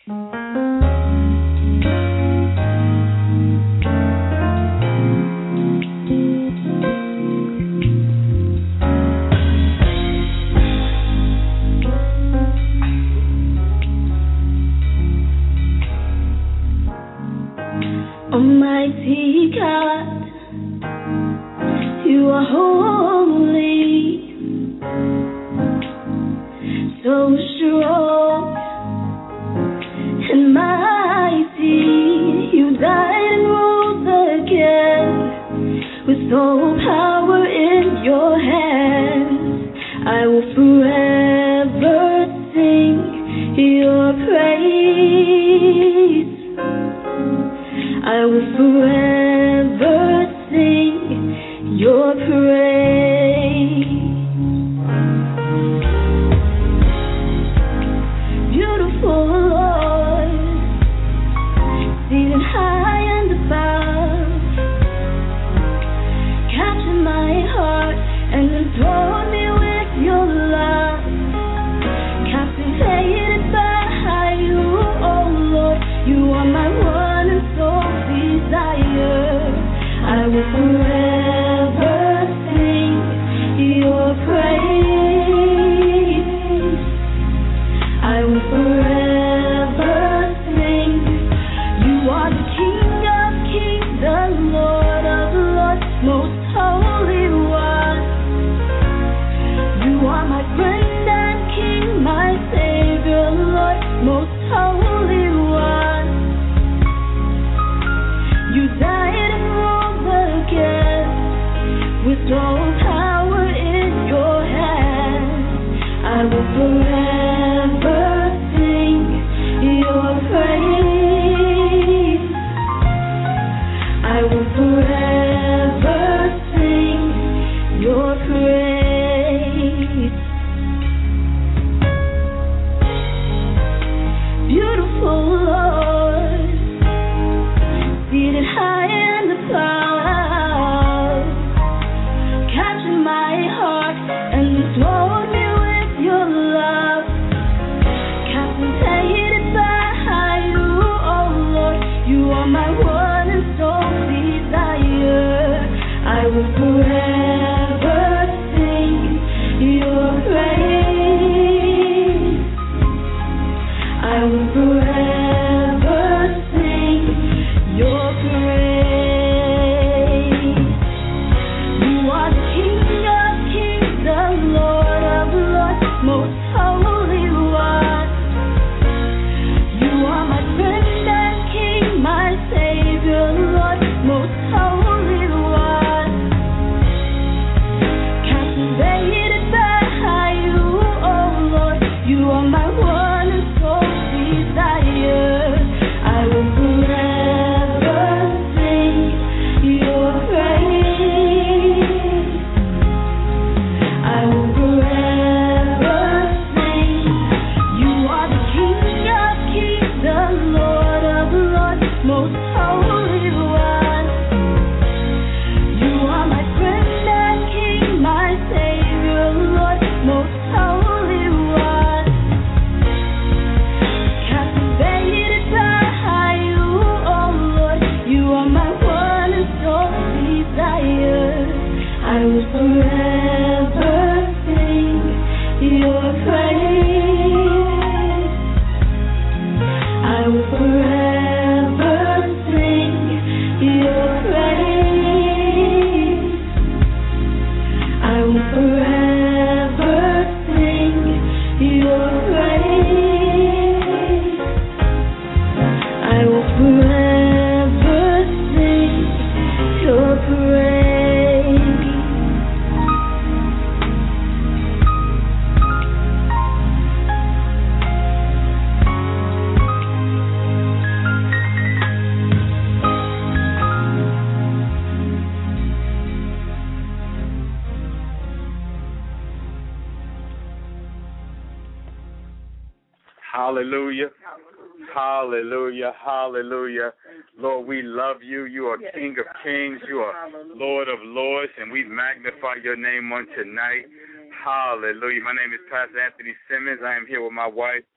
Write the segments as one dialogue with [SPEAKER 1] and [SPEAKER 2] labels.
[SPEAKER 1] Almighty God, you are holy, so strong and mighty. You died and rose again with all power in your hands. I will forever sing your praise. I will forever sing your praise. Beautiful Lord, seated high and above, capture my heart and enthrone me with your love. Captivated by you, oh Lord, you are my one and sole desire. I will forever sing your praise. I will forever sing. You are the King of kings, the Lord of lords, most holy one. You are my friend and King, my Savior, Lord, most holy one. You died and rose again with all power in your hands. I will forever sing your praise. I will forever sing your praise. Beautiful Lord, seated high in the clouds, capture my heart and enthrone me with your love. Captivated by you, oh Lord, you are my one and sole desire. I will forever sing your praise. I will forever sing your praise. You are the King of kings, the Lord of lords, most holy one. You are my friend and King, my Savior, Lord, most holy one. Captivated by you, oh Lord, you are my one and sole desire. I will forever sing your praise. I will forever sing. You are the King of kings, the Lord of lords, most holy one. You are my friend and King, my Savior, Lord, most holy one. Captivated by you, oh Lord, you are my one and sole desire. I will forever sing your praise. I will forever sing your praise. I will forever sing your praise. I will forever sing your praise.
[SPEAKER 2] Hallelujah. Hallelujah. Hallelujah. Lord, we love you. You are King of kings. You are Lord of lords, and we magnify your name on tonight. Hallelujah. My name is Pastor Anthony Simmons. I am here with my wife,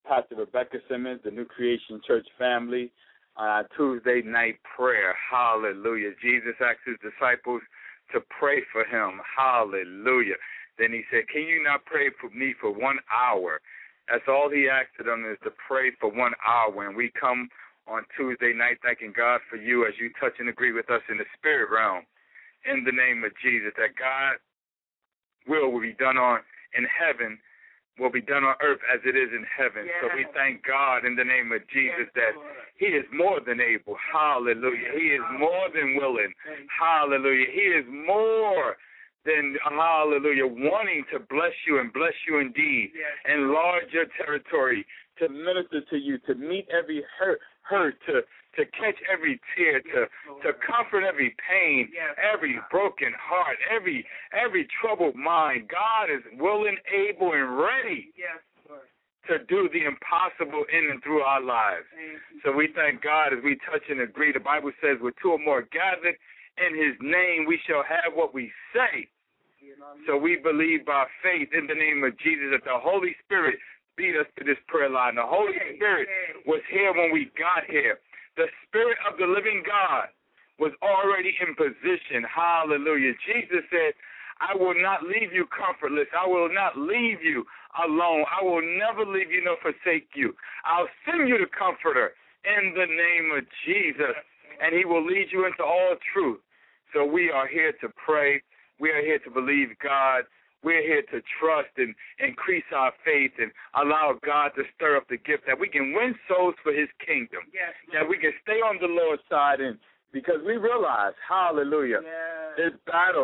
[SPEAKER 2] Pastor Rebecca Simmons, the New Creation Church family, Tuesday night prayer. Hallelujah. Jesus asked his disciples to pray for him. Hallelujah. Then he said, can you not pray for me for 1 hour? That's all he asked of them, is to pray for 1 hour. And we come on Tuesday night thanking God for you as you touch and agree with us in the spirit realm. In the name of Jesus, that God will be done in heaven, will be done on earth as it is in heaven. Yes. So we thank God in the name of Jesus that he is more than able. Hallelujah. He is more than willing. Hallelujah. He is more than, hallelujah, wanting to bless you and bless you indeed. Yes. Enlarge your territory, to minister to you, to meet every hurt, to catch every tear, to comfort every pain, every broken heart, every troubled mind. God is willing, able, and ready to do the impossible in and through our lives. So we thank God as we touch and agree. The Bible says, with two or more gathered in his name, we shall have what we say. So we believe by faith in the name of Jesus that the Holy Spirit beat us to this prayer line. The Holy Spirit was here when we got here. The Spirit of the living God was already in position. Hallelujah. Jesus said, I will not leave you comfortless. I will not leave you alone. I will never leave you nor forsake you. I'll send you the Comforter in the name of Jesus, and he will lead you into all truth. So we are here to pray. We are here to believe God. We're here to trust and increase our faith and allow God to stir up the gift that we can win souls for his kingdom, that we can stay on the Lord's side, and because we realize, hallelujah, this battle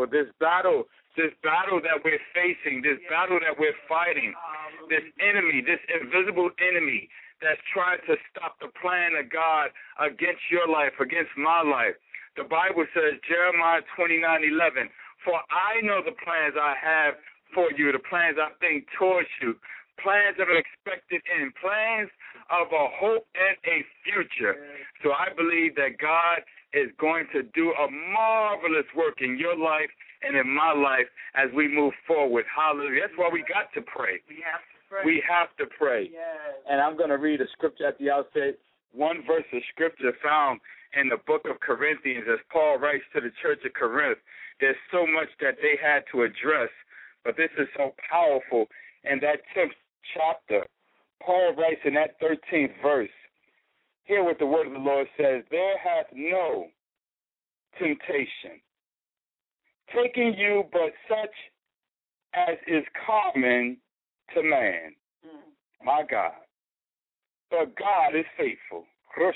[SPEAKER 2] that we're facing, this battle that we're fighting, this enemy, this invisible enemy that's trying to stop the plan of God against your life, against my life. The Bible says, Jeremiah 29:11, for I know the plans I have for you, the plans I think towards you, plans of an expected end, plans of a hope and a future. So I believe that God is going to do a marvelous work in your life and in my life as we move forward. Hallelujah. That's why we got to pray. We have to pray. And I'm going to read a scripture at the outset, one verse of scripture found in the book of Corinthians as Paul writes to the church of Corinth. There's so much that they had to address, but this is so powerful. In that 10th chapter, Paul writes in that 13th verse, hear what the word of the Lord says, there hath no temptation taking you but such as is common to man. My God. But God is faithful,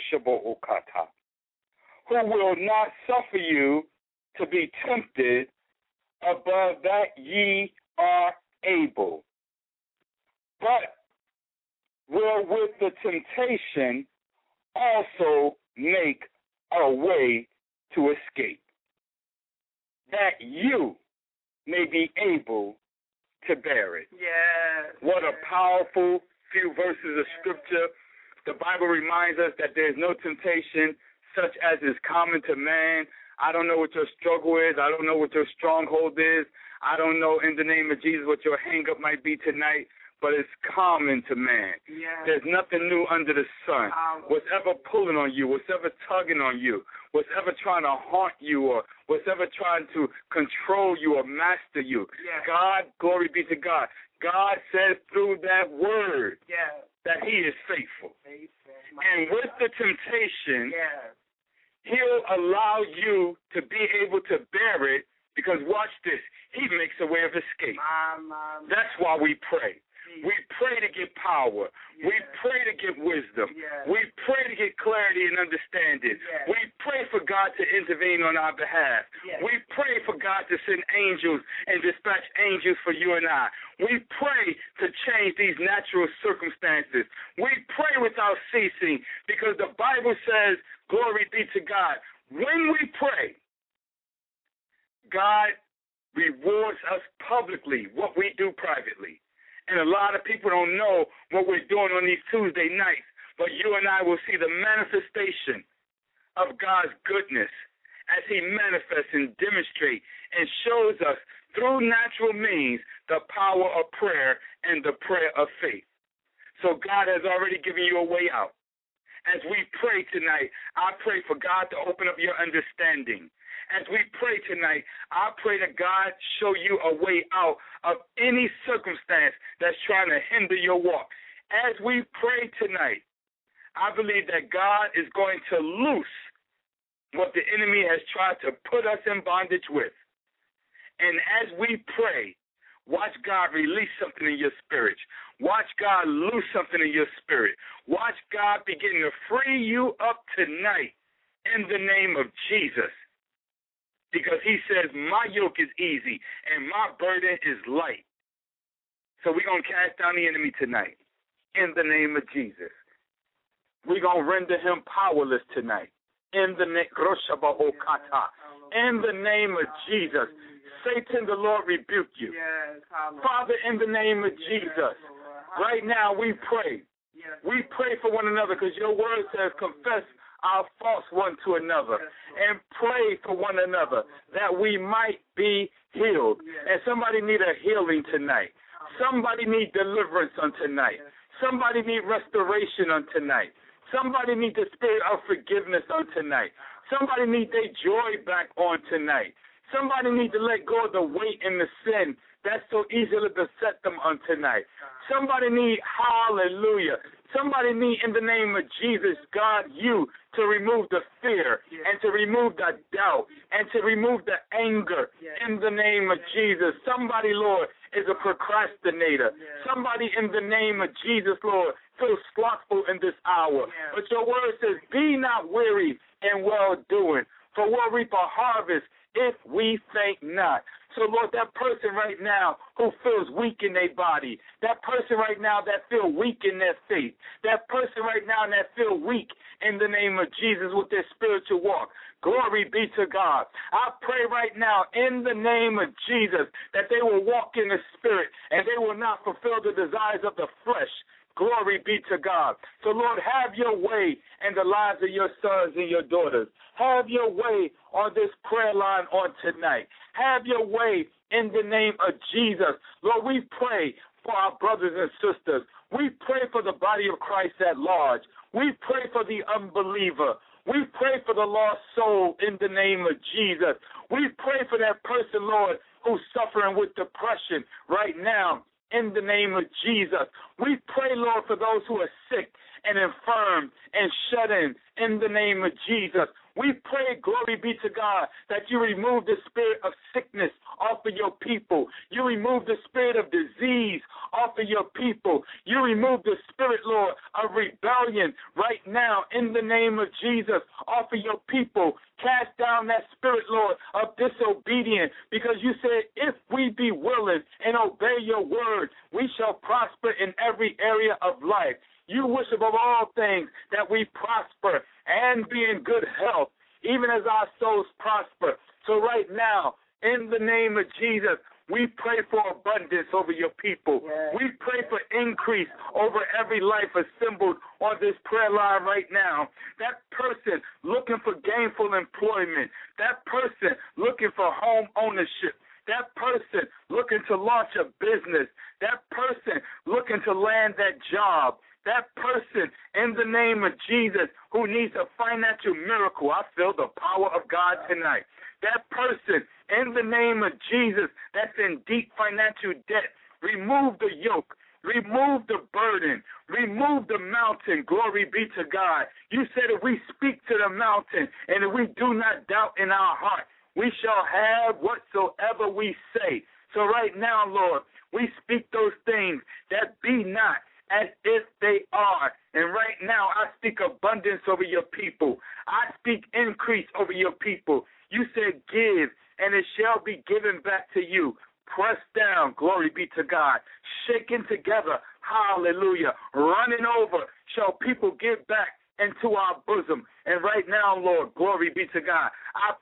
[SPEAKER 2] who will not suffer you to be tempted above that ye are able, but will with the temptation also make a way to escape, that you may be able to bear it. What a powerful few verses of scripture. The Bible reminds us that there is no temptation such as is common to man. I don't know what your struggle is. I don't know what your stronghold is. I don't know in the name of Jesus what your hang-up might be tonight, but it's common to man. There's nothing new under the sun. Whatever pulling on you, whatever tugging on you, whatever trying to haunt you, or whatever trying to control you or master you, God, glory be to God. God says through that word that he is faithful. And with the temptation, he'll allow you to be able to bear it, because watch this, he makes a way of escape. That's why we pray. We pray to get power. We pray to get wisdom. We pray to get clarity and understanding. We pray for God to intervene on our behalf. We pray for God to send angels and dispatch angels for you and I. We pray to change these natural circumstances. We pray without ceasing, because the Bible says, glory be to God, when we pray, God rewards us publicly what we do privately. And a lot of people don't know what we're doing on these Tuesday nights, but you and I will see the manifestation of God's goodness as he manifests and demonstrates and shows us through natural means the power of prayer and the prayer of faith. So God has already given you a way out. As we pray tonight, I pray for God to open up your understanding. As we pray tonight, I pray that God show you a way out of any circumstance that's trying to hinder your walk. As we pray tonight, I believe that God is going to loose what the enemy has tried to put us in bondage with. And as we pray, watch God release something in your spirit. Watch God loose something in your spirit. Watch God begin to free you up tonight in the name of Jesus. Because he says, my yoke is easy and my burden is light. So we're going to cast down the enemy tonight in the name of Jesus. We're going to render him powerless tonight in the name of Jesus. Satan, the Lord rebuke you. Father, in the name of Jesus, right now we pray. We pray for one another because your word says confess our faults one to another and pray for one another that we might be healed. And somebody need a healing tonight. Somebody need deliverance on tonight. Somebody need restoration on tonight. Somebody need the spirit of forgiveness on tonight. Somebody need their joy back on tonight. Somebody need to let go of the weight and the sin that's so easily beset them on tonight. Somebody need, hallelujah, somebody need in the name of Jesus, God, you to remove the fear and to remove the doubt and to remove the anger in the name of Jesus. Somebody, Lord, is a procrastinator. Somebody in the name of Jesus, Lord, feels slothful in this hour. But your word says, be not weary in well-doing, for we'll reap a harvest if we faint not. So, Lord, that person right now who feels weak in their body, that person right now that feel weak in their faith, that person right now that feel weak in the name of Jesus with their spiritual walk, glory be to God. I pray right now in the name of Jesus that they will walk in the Spirit and they will not fulfill the desires of the flesh. Glory be to God. So, Lord, have your way in the lives of your sons and your daughters. Have your way on this prayer line on tonight. Have your way in the name of Jesus. Lord, we pray for our brothers and sisters. We pray for the body of Christ at large. We pray for the unbeliever. We pray for the lost soul in the name of Jesus. We pray for that person, Lord, who's suffering with depression right now. In the name of Jesus, we pray, Lord, for those who are sick and infirm and shut in the name of Jesus. We pray, glory be to God, that you remove the spirit of sickness off of your people. You remove the spirit of disease off of your people. You remove the spirit, Lord, of rebellion right now in the name of Jesus off of your people. Cast down that spirit, Lord, of disobedience, because you said if we be willing and obey your word, we shall prosper in every area of life. You wish above all things that we prosper and be in good health, even as our souls prosper. So right now, in the name of Jesus, we pray for abundance over your people. Yes. We pray for increase over every life assembled on this prayer line right now. That person looking for gainful employment, that person looking for home ownership, that person looking to launch a business, that person looking to land that job, that person in the name of Jesus who needs a financial miracle. I feel the power of God tonight. That person in the name of Jesus that's in deep financial debt, remove the yoke, remove the burden, remove the mountain. Glory be to God. You said if we speak to the mountain and if we do not doubt in our heart, we shall have whatsoever we say. So right now, Lord, we speak those things that be not as if they are. And right now, I speak abundance over your people. I speak increase over your people. You said give, and it shall be given back to you. Pressed down, glory be to God. Shaken together, hallelujah. Running over, shall people give back into our bosom. And right now, Lord, glory be to God. I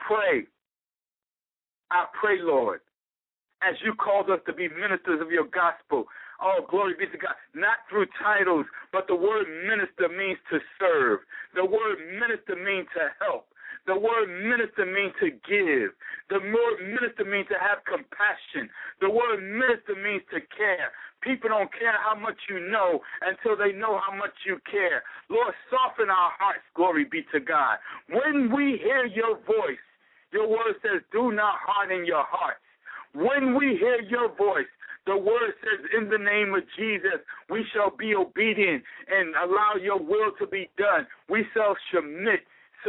[SPEAKER 2] pray, Lord, as you called us to be ministers of your gospel. Oh, glory be to God. Not through titles, but the word minister means to serve. The word minister means to help. The word minister means to give. The word minister means to have compassion. The word minister means to care. People don't care how much you know until they know how much you care. Lord, soften our hearts, glory be to God. When we hear your voice, your word says, do not harden your hearts. When we hear your voice, the word says, in the name of Jesus, we shall be obedient and allow your will to be done. We shall submit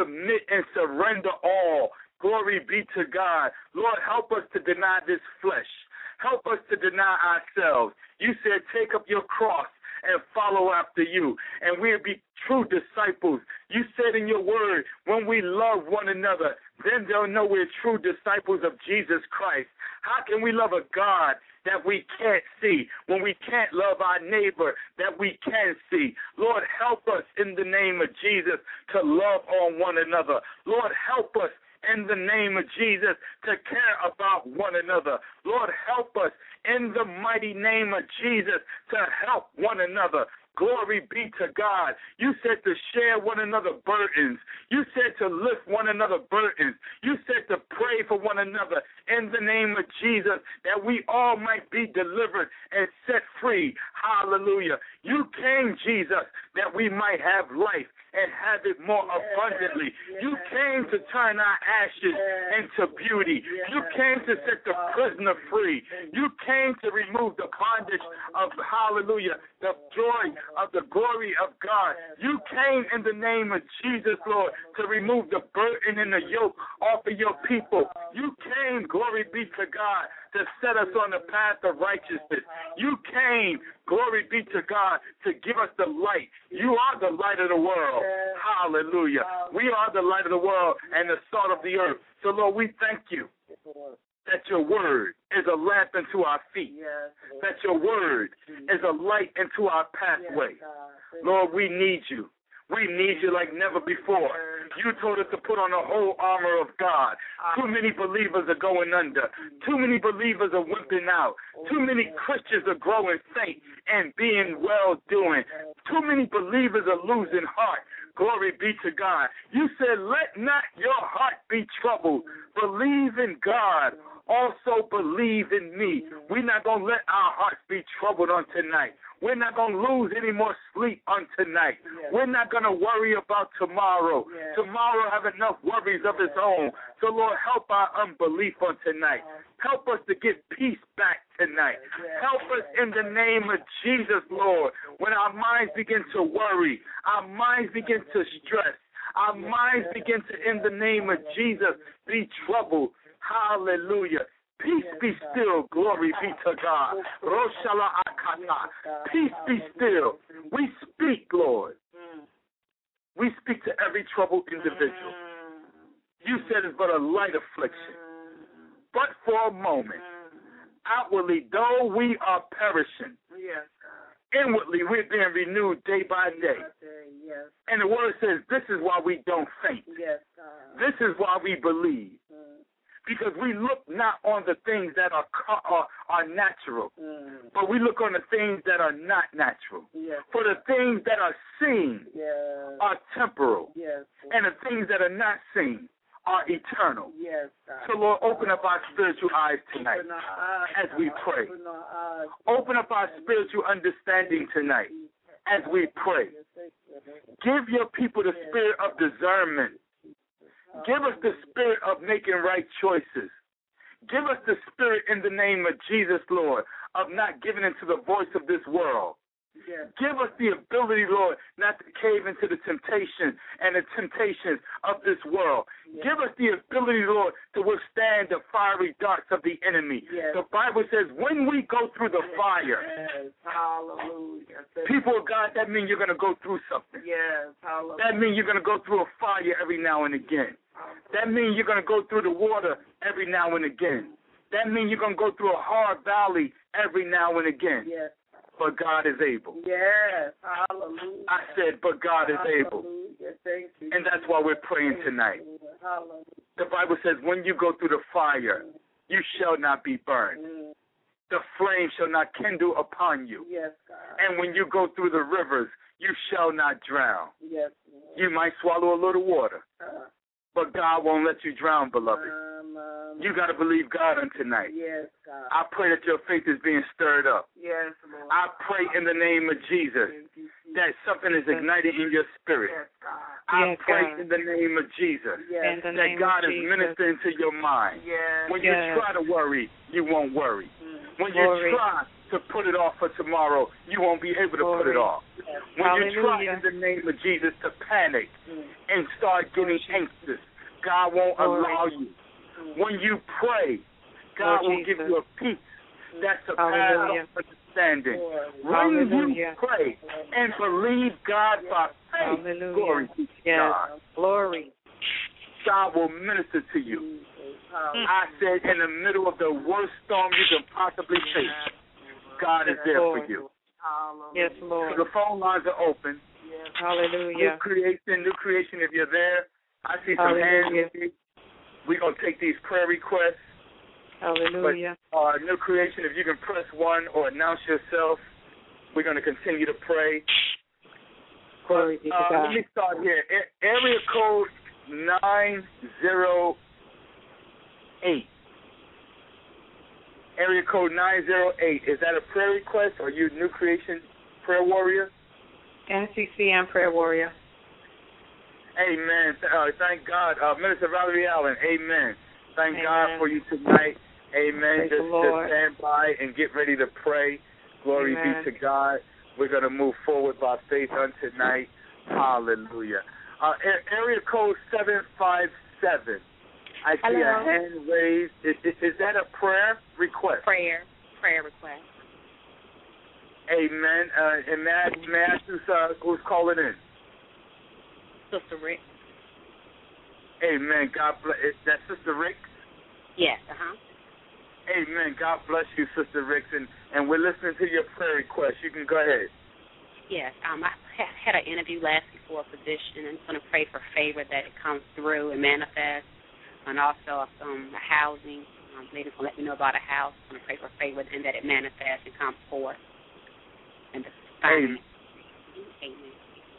[SPEAKER 2] and surrender all. Glory be to God. Lord, help us to deny this flesh. Help us to deny ourselves. You said, take up your cross and follow after you, and we'll be true disciples. You said in your word, when we love one another, then they'll know we're true disciples of Jesus Christ. How can we love a God that we can't see when we can't love our neighbor that we can see? Lord, help us in the name of Jesus to love on one another. Lord, help us in the name of Jesus to care about one another. Lord, help us in the mighty name of Jesus to help one another. Glory be to God. You said to share one another burdens. You said to lift one another burdens. You said to pray for one another in the name of Jesus that we all might be delivered and set free. Hallelujah. You came, Jesus, that we might have life and have it more abundantly. You came to turn our ashes into beauty. You came to set the prisoner free. You came to remove the bondage of, hallelujah, the joy of the glory of God. You came in the name of Jesus, Lord, to remove the burden and the yoke off of your people. You came, glory be to God, to set us on the path of righteousness. You came, glory be to God, to give us the light. You are the light of the world. Hallelujah. We are the light of the world and the salt of the earth. So, Lord, we thank you that your word is a lamp unto our feet, that your word is a light into our pathway. Lord, we need you. We need you like never before. You told us to put on the whole armor of God. Too many believers are going under. Too many believers are wimping out. Too many Christians are growing faint and being well-doing. Too many believers are losing heart. Glory be to God. You said, let not your heart be troubled. Believe in God. Also believe in me. We're not going to let our hearts be troubled on tonight. We're not going to lose any more sleep on tonight. We're not going to worry about tomorrow. Tomorrow have enough worries of its own. So, Lord, help our unbelief on tonight. Help us to get peace back tonight. Help us in the name of Jesus, Lord. When our minds begin to worry, our minds begin to stress, our minds begin to, in the name of Jesus, be troubled. Hallelujah. Peace be still. Glory be to God. Roshala Akata. Peace be still. We speak, Lord. We speak to every troubled individual. You said it's but a light affliction. But for a moment, outwardly, though we are perishing, inwardly we're being renewed day by day. And the word says this is why we don't faint. This is why we believe. Because we look not on the things that are natural, but we look on the things that are not natural. For the things that are seen are temporal, and the things that are not seen are eternal. So, Lord, open up our spiritual eyes tonight as we pray. Open up our spiritual understanding tonight as we pray. Give your people the spirit of discernment. Give us the spirit of making right choices. Give us the spirit in the name of Jesus, Lord, of not giving into the voice of this world. Give us the ability, Lord, not to cave into the temptation and the temptations of this world. Give us the ability, Lord, to withstand the fiery darts of the enemy. The Bible says when we go through the fire, people of God, that means you're going to go through something. That means you're going to go through a fire every now and again. That means you're going to go through the water every now and again. That means you're going to go through a hard valley every now and again. But God is able.
[SPEAKER 3] Hallelujah.
[SPEAKER 2] I said, but God is able.
[SPEAKER 3] Thank you.
[SPEAKER 2] And that's why we're praying tonight. The Bible says, when you go through the fire, you shall not be burned. The flame shall not kindle upon you. And when you go through the rivers, you shall not drown. You might swallow a little water, but God won't let you drown, beloved. You got to believe God on tonight.
[SPEAKER 3] Yes, God.
[SPEAKER 2] I pray that your faith is being stirred up.
[SPEAKER 3] Yes, Lord.
[SPEAKER 2] I pray in the name of Jesus that something is ignited in your spirit.
[SPEAKER 3] Yes, God.
[SPEAKER 2] I
[SPEAKER 4] Yes,
[SPEAKER 2] pray
[SPEAKER 4] God.
[SPEAKER 2] in the name of Jesus
[SPEAKER 3] Yes.
[SPEAKER 4] In the
[SPEAKER 2] that
[SPEAKER 4] name
[SPEAKER 2] God
[SPEAKER 4] of
[SPEAKER 2] is
[SPEAKER 4] Jesus.
[SPEAKER 2] ministering to your mind.
[SPEAKER 3] Yes.
[SPEAKER 2] When
[SPEAKER 4] Yes.
[SPEAKER 2] you try to worry, you won't worry. When
[SPEAKER 4] Glory.
[SPEAKER 2] you try to put it off for tomorrow, you won't be able to put it
[SPEAKER 4] Glory.
[SPEAKER 2] off. When you try
[SPEAKER 4] Hallelujah.
[SPEAKER 2] in the name of Jesus to panic and start getting
[SPEAKER 4] Lord Jesus.
[SPEAKER 2] anxious, God won't
[SPEAKER 4] Glory.
[SPEAKER 2] allow you. When you pray, God
[SPEAKER 4] Lord
[SPEAKER 2] will
[SPEAKER 4] Jesus.
[SPEAKER 2] give you a peace that surpasses
[SPEAKER 4] Hallelujah.
[SPEAKER 2] all understanding. When
[SPEAKER 4] Hallelujah.
[SPEAKER 2] you pray and believe God by faith,
[SPEAKER 4] Hallelujah.
[SPEAKER 2] glory to
[SPEAKER 4] Yes.
[SPEAKER 2] God,
[SPEAKER 4] Glory.
[SPEAKER 2] God will minister to you. I said, in the middle of the worst storm you can possibly face, God is there for
[SPEAKER 4] Lord.
[SPEAKER 2] you.
[SPEAKER 4] Yes,
[SPEAKER 2] So
[SPEAKER 4] Lord.
[SPEAKER 2] the phone lines are open.
[SPEAKER 4] Hallelujah.
[SPEAKER 2] New creation, if you're there, I see some
[SPEAKER 4] Hallelujah.
[SPEAKER 2] hands. We're going to take these prayer requests.
[SPEAKER 4] Hallelujah.
[SPEAKER 2] But new creation, if you can press 1 or announce yourself, we're going to continue to pray.
[SPEAKER 4] Glory be to God.
[SPEAKER 2] Let me start here. Area code 908. Area code 908. Is that a prayer request or you new creation prayer warrior?
[SPEAKER 4] NCCM Prayer Warrior.
[SPEAKER 2] Amen. Thank God. Minister Valerie Allen, amen. Thank
[SPEAKER 4] Amen.
[SPEAKER 2] God for you tonight. Amen.
[SPEAKER 4] Praise the
[SPEAKER 2] Just
[SPEAKER 4] Lord.
[SPEAKER 2] stand by and get ready to pray. Glory
[SPEAKER 4] Amen.
[SPEAKER 2] be to God. We're going to move forward by faith on tonight. Hallelujah. Area code 757. I see
[SPEAKER 5] Hello.
[SPEAKER 2] a hand raised. Is that a prayer request?
[SPEAKER 5] Prayer request.
[SPEAKER 2] Amen. And may I ask who's calling in?
[SPEAKER 5] Sister Rick.
[SPEAKER 2] Amen. God bless. Is that Sister Rick?
[SPEAKER 5] Yes,
[SPEAKER 2] Amen. God bless you, Sister Rick. And we're listening to your prayer request. You can go ahead.
[SPEAKER 5] Yes, I had an interview last week for a position, and I'm going to pray for favor that it comes through and manifests, and also housing. Lady's going to let me know about a house. I'm going to pray for favor and that it manifests and comes forth. And the
[SPEAKER 2] Amen.
[SPEAKER 5] Amen.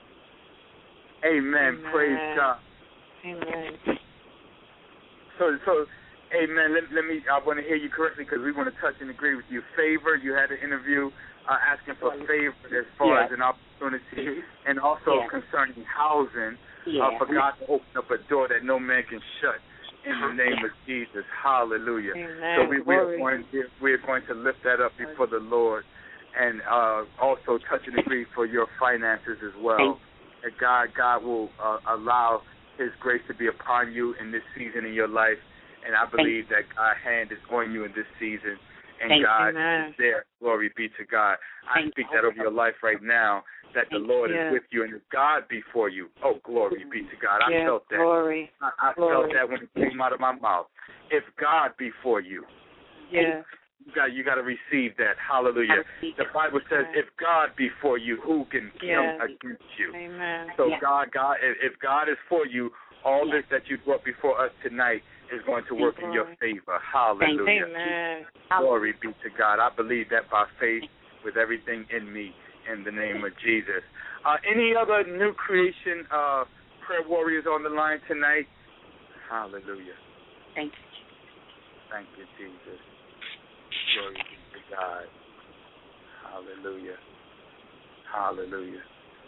[SPEAKER 2] Amen. Praise God.
[SPEAKER 4] Amen.
[SPEAKER 2] So, amen. Let me. I want to hear you correctly because we want to touch and agree with you. Favor. You had an interview asking for favor as far as an opportunity, and also concerning housing. For God to open up a door that no man can shut. In the name of Jesus. Hallelujah.
[SPEAKER 4] Amen.
[SPEAKER 2] So we are going to lift that up before the Lord, and also touch and agree for your finances as well. That God will allow His grace to be upon you in this season in your life, and I believe that God's hand is on you in this season, and God is there. Glory be to God. I speak that over your life right now, that the Lord is with you, and if God be for you, oh, glory be to God. I felt that.
[SPEAKER 4] Glory.
[SPEAKER 2] I felt that when it came out of my mouth. If God be for you, you got to receive that. Hallelujah. The Bible says, if God be for you, who can come against you?
[SPEAKER 4] Amen.
[SPEAKER 2] So God, if God is for you, all this that you brought before us tonight is going to work in your favor. Hallelujah.
[SPEAKER 4] Amen.
[SPEAKER 2] Glory be to God. I believe that by faith with everything in me in the name of Jesus. Any other new creation prayer warriors on the line tonight? Hallelujah.
[SPEAKER 5] Thank you.
[SPEAKER 2] Thank you, Jesus. Glory be to God. Hallelujah. Hallelujah.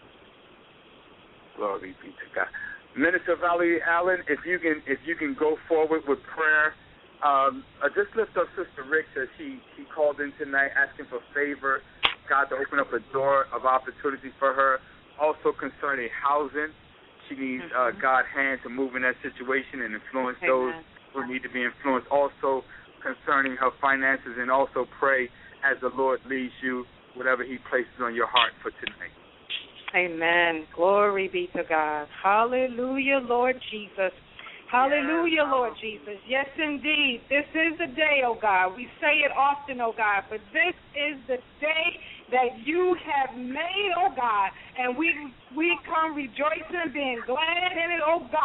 [SPEAKER 2] Glory be to God. Minister Valerie Allen, if you can go forward with prayer, just lift up Sister Rick as she called in tonight asking for favor, God to open up a door of opportunity for her. Also concerning housing, she needs God's hand to move in that situation and influence those who need to be influenced. Also concerning her finances, and also pray as the Lord leads you, whatever He places on your heart for tonight.
[SPEAKER 4] Amen. Glory be to God. Hallelujah, Lord Jesus. Hallelujah, Lord Jesus. Yes, indeed. This is the day, oh God. We say it often, oh God, but this is the day that you have made, oh God, and we come rejoicing, being glad in it, oh God.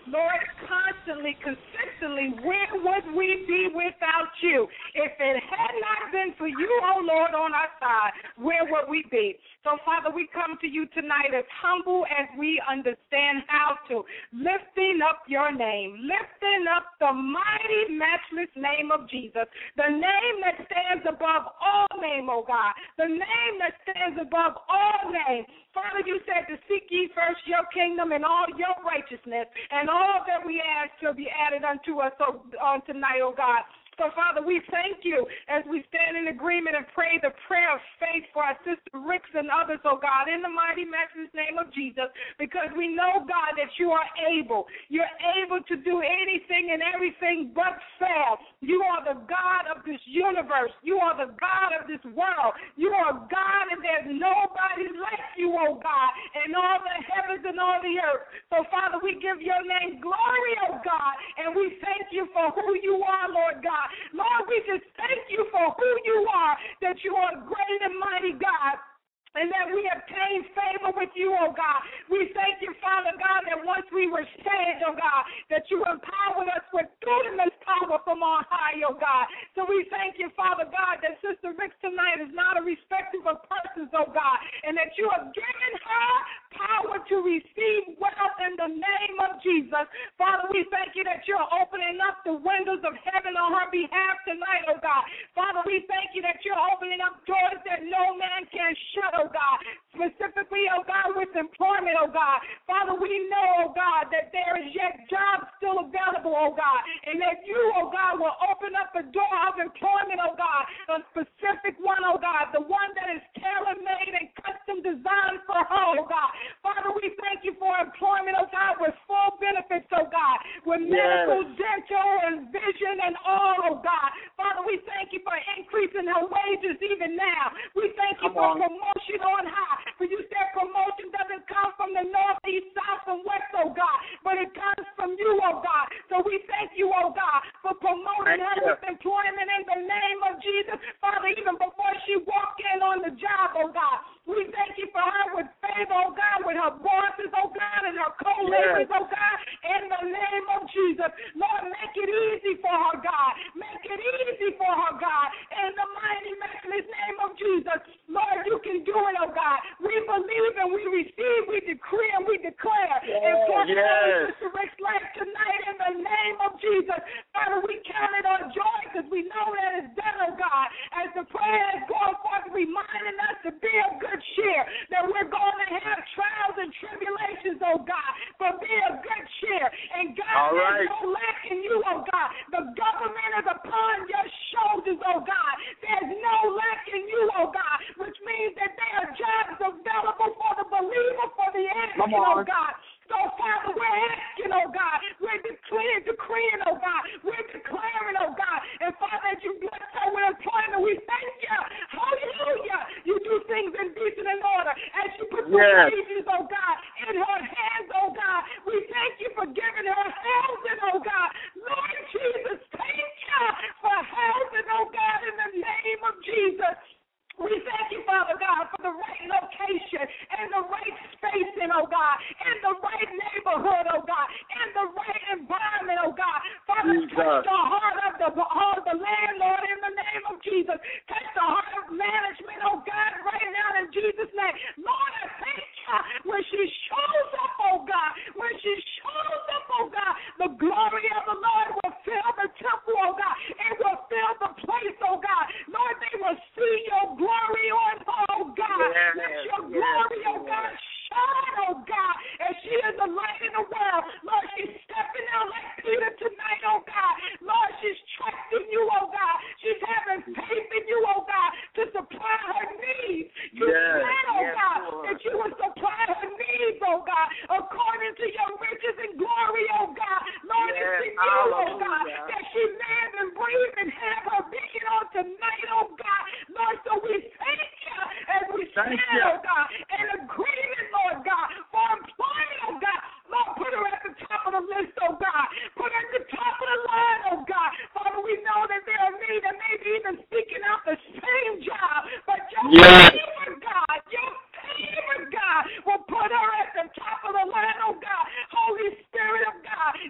[SPEAKER 4] Lord, constantly, consistently, where would we be without you? If it had not been for you, oh Lord, on our side, where would we be? So, Father, we come to you tonight as humble as we understand how to, lifting up your name, lifting up the mighty, matchless name of Jesus, the name that stands above all name, oh God, the name that stands above all name. Father, you said to seek ye first your kingdom and all your righteousness, and all that we ask shall be added unto us on tonight, oh God. So, Father, we thank you as we stand in agreement and pray the prayer of faith for our sister Ricks and others, oh God, in the mighty, matchless name of Jesus, because we know, God, that you are able. You're able to do anything and everything but fail. You are the God of this universe. You are the God of this world. You are God, and there's nobody like you, oh God, in all the heavens and all the earth. So, Father, we give your name glory, oh God, and we thank you for who you are, Lord God. Lord, we just thank you for who you are, that you are a great and mighty God, and that we obtain favor with you, oh God. We thank you, Father God, that once we were saved, oh God, that you empowered us with dunamis power from on high, oh God. So we thank you, Father God, that Sister Ricks tonight is not a respecter of persons, oh God, and that you have given her power to receive wealth in the name of Jesus. Father, we thank you that you're opening up the windows of heaven on her behalf tonight, oh God. Father, we thank you that you're opening up doors that no man can shut, oh God. Specifically, oh God, with employment, oh God. Father, we know, oh God, that there is yet jobs still available, oh God, and that you, oh God, will open up a door of employment, oh God, a specific one, oh God, the one that is tailor-made and custom designed for her, oh God. Father, we thank you for employment, oh God, with full benefits, oh God, with medical, dental, and vision and all, oh God. Father, we thank you for increasing her wages even now. We thank you for promotion on high. For you said promotion doesn't come from the north, east, south, and west, oh God, but it comes from you, oh God. So we thank you, oh God, for promoting her with employment in the name of Jesus. Father, even before she walked in on the job, oh God, we thank you for her with favor, oh God, with her bosses, oh God, and her co-laborers, oh God, in the name of Jesus. Lord, make it easy for her, God. Make it easy for her, God, in the mighty, matchless name of Jesus. Lord, you can do it, oh God. We believe and we receive, we decree and we declare. And for Sister Rick's life tonight in the name of Jesus. Father, we count it on joy because we know that it's done, oh God, as the prayer is going forth, reminding us to be of good cheer, that we're going to have trials and tribulations, oh God, but be of good cheer. And God, there's no lack in you, oh God. The government is upon your shoulders, oh God. There's no lack in you, oh God, which means that there are jobs available for the believer, for the innocent, oh God. So, Father, we're asking, oh God, we're decreeing, oh God, we're declaring, oh God, and Father, as you bless her with employment, we thank you, hallelujah, you do things in decent and order, as you put the wages, oh God, in her hands, oh God, we thank you for giving her housing, oh God, Lord Jesus, thank you for housing, oh God, in the name of Jesus. We thank you, Father God, for the right location and the right spacing, oh God, and the right neighborhood, oh God, and the right environment, oh God. Father, touch the heart of the landlord in the name of Jesus. Touch the heart of management, oh God, right now in Jesus' name. Lord, I thank you when she shows up, oh God, when she shows up, oh God, the glory of the Lord will fill the temple, oh God. It will fill the place, oh God. Lord, they will see your glory on her, oh God. Let your glory, oh God, shine, oh God, as she is the light in the world. Lord, she's stepping out like Peter tonight, oh God. Lord, she's trusting you, oh God. She's having faith in you, oh God, to supply her needs. You said, oh God, that you would supply her needs, oh God, according to your riches and glory, oh God. Lord, it's in you, oh God, that she live and breathe and have her being on tonight, oh God. Lord, so we thank you as we stand, oh God, in agreement, Lord God, for employment, oh God. Lord, put her at the top of the list, oh God. Put her at the top of the line, oh God. Father, we know that there are many that may be even seeking out the same job, but your favor, God, your favor, God, will put her at the top of the line, oh God. Holy Spirit of God,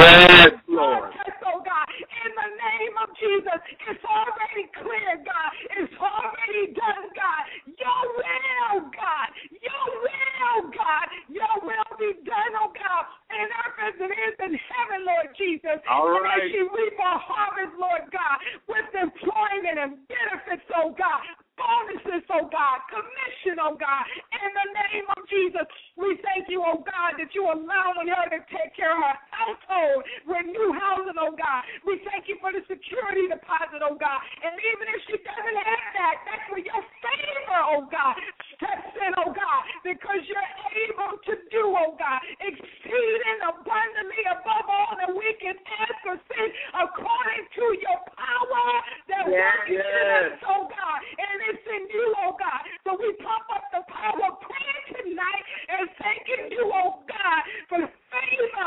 [SPEAKER 2] Yes, Lord.
[SPEAKER 4] Oh, God, in the name of Jesus, it's already clear, God. It's already done, God. Your will, God. Your will, God. Your will be done, oh God, in earth as it is in heaven, Lord Jesus.
[SPEAKER 2] All
[SPEAKER 4] and
[SPEAKER 2] right.
[SPEAKER 4] as she reap a harvest, Lord God, with employment and benefits, oh God, bonuses, oh God, commission, oh God, in the name of Jesus, we thank you, oh God, that you allowing her to take care of her household with new housing, oh God. We thank you for the security deposit, oh God, and even if she doesn't have that, that's where your favor, oh God, steps in, oh God, because you're able to do, oh God, exceeding abundantly above all that we can ask or think according to your power that works in us, oh God, and it's in you, oh God. So we pump up the power of prayer tonight and thanking you, oh God, for favor.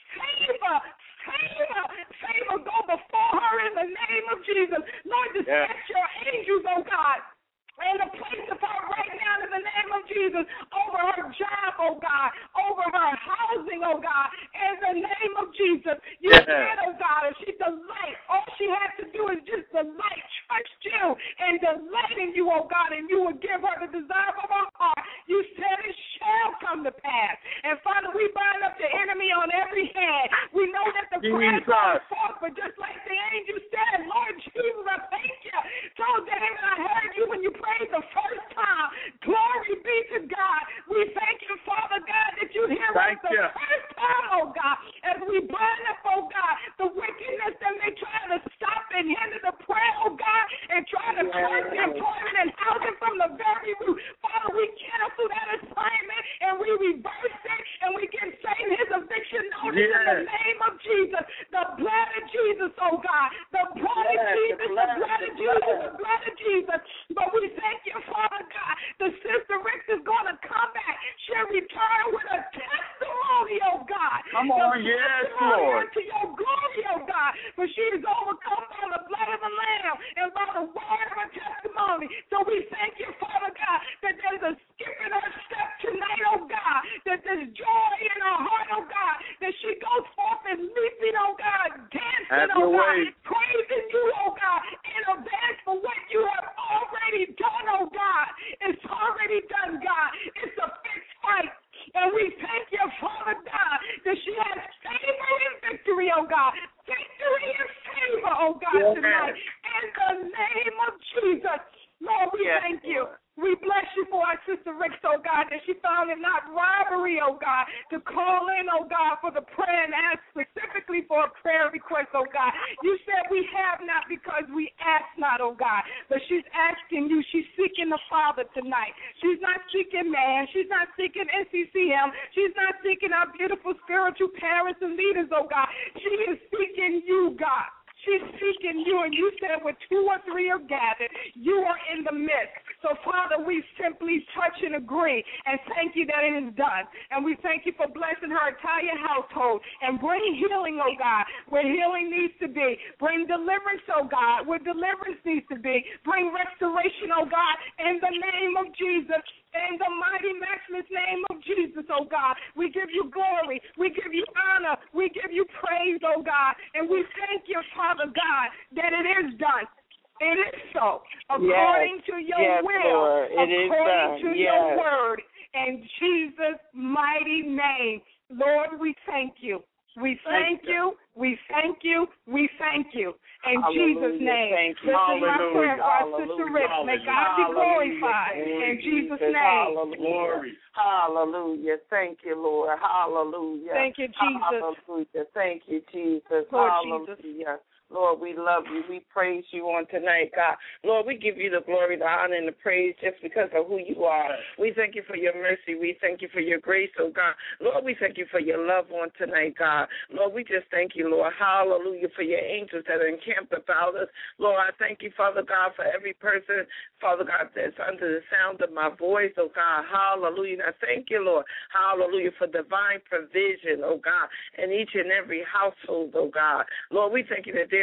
[SPEAKER 4] Favor go before her in the name of Jesus. Lord, dispatch your angels, oh God, in the place of her right now in the name of Jesus, over her job, oh God, over her housing, oh God, in the name of Jesus. You said, oh God, if she delights, all she has to do is just delight, trust you, and delight in you, oh God, and you will give her the desire of her heart. You said it shall come to pass. And Father, we bind up the enemy on every hand. We know that the prayers are forth, but just like the angel said, Lord Jesus, I thank you. So David, I heard you when you prayed the first time. Glory be to God. We thank you, Father God, that you hear us the first time, oh God, as we bind up, oh God, the wickedness that may try to stop and hinder the prayer, oh God, and try to curse employment and housing from the very root. Father, we cancel that assignment and we reverse it and we give Satan his eviction notice in the name of Jesus. The blood of Jesus, oh God. The blood of Jesus, the blood of Jesus, the blood of Jesus. But we thank you, Father God. The sister Rick is going to come back. She'll return with a testimony, oh God.
[SPEAKER 2] Come on, yes, Lord.
[SPEAKER 4] To your glory, oh God. For she is overcome by the blood of the Lamb and by the word of her testimony. So we thank you, Father God, that there's a skip in her step tonight, oh God. That there's joy in her heart, oh God. That she goes forth and leaping, oh God, dancing, oh God, praising you, oh God, in advance for what you have already done, oh God. It's already done, God. It's a fixed fight. And we thank you, Father God, that she has favor and victory, oh God. Victory and favor, oh God, tonight. In the name of Jesus. Lord, we thank you. We bless you for our sister Rick, oh God, that she found it not robbery, oh God, to call in, oh God, for the prayer and ask specifically for a prayer request, oh God. You said we have not because we ask not, oh God. But she's asking you, she's seeking the Father tonight. She's not seeking man. She's not seeking NCCM. She's not seeking our beautiful spiritual parents and leaders, oh God. She is seeking you, God. She's seeking you, and you said where 2 or 3 are gathered, you are in the midst. So, Father, we simply touch and agree and thank you that it is done. And we thank you for blessing her entire household and bring healing, oh God, where healing needs to be. Bring deliverance, oh God, where deliverance needs to be. Bring restoration, oh God, in the name of Jesus. In the mighty, matchless name of Jesus, oh God, we give you glory, we give you honor, we give you praise, oh God, and we thank you, Father God, that it is done. It is so, according to your will, according to your word, in Jesus' mighty name. Lord, we thank you. We thank you. We thank you. We thank you. In Jesus' name. This is my prayer for our sister Rick. May God be glorified. In Jesus' name.
[SPEAKER 3] Glory. Hallelujah. Thank you, Lord. Hallelujah.
[SPEAKER 4] Thank you, Jesus.
[SPEAKER 3] Hallelujah. Thank you, Jesus.
[SPEAKER 4] Lord
[SPEAKER 3] Hallelujah.
[SPEAKER 4] Jesus.
[SPEAKER 3] Lord, we love you. We praise you on tonight, God. Lord, we give you the glory, the honor, and the praise just because of who you are. We thank you for your mercy. We thank you for your grace, oh God. Lord, we thank you for your love on tonight, God. Lord, we just thank you, Lord. Hallelujah, for your angels that are encamped about us. Lord, I thank you, Father God, for every person, Father God, that's under the sound of my voice, oh God. Hallelujah. And I thank you, Lord. Hallelujah, for divine provision, oh God, in each and every household, oh God. Lord, we thank you that there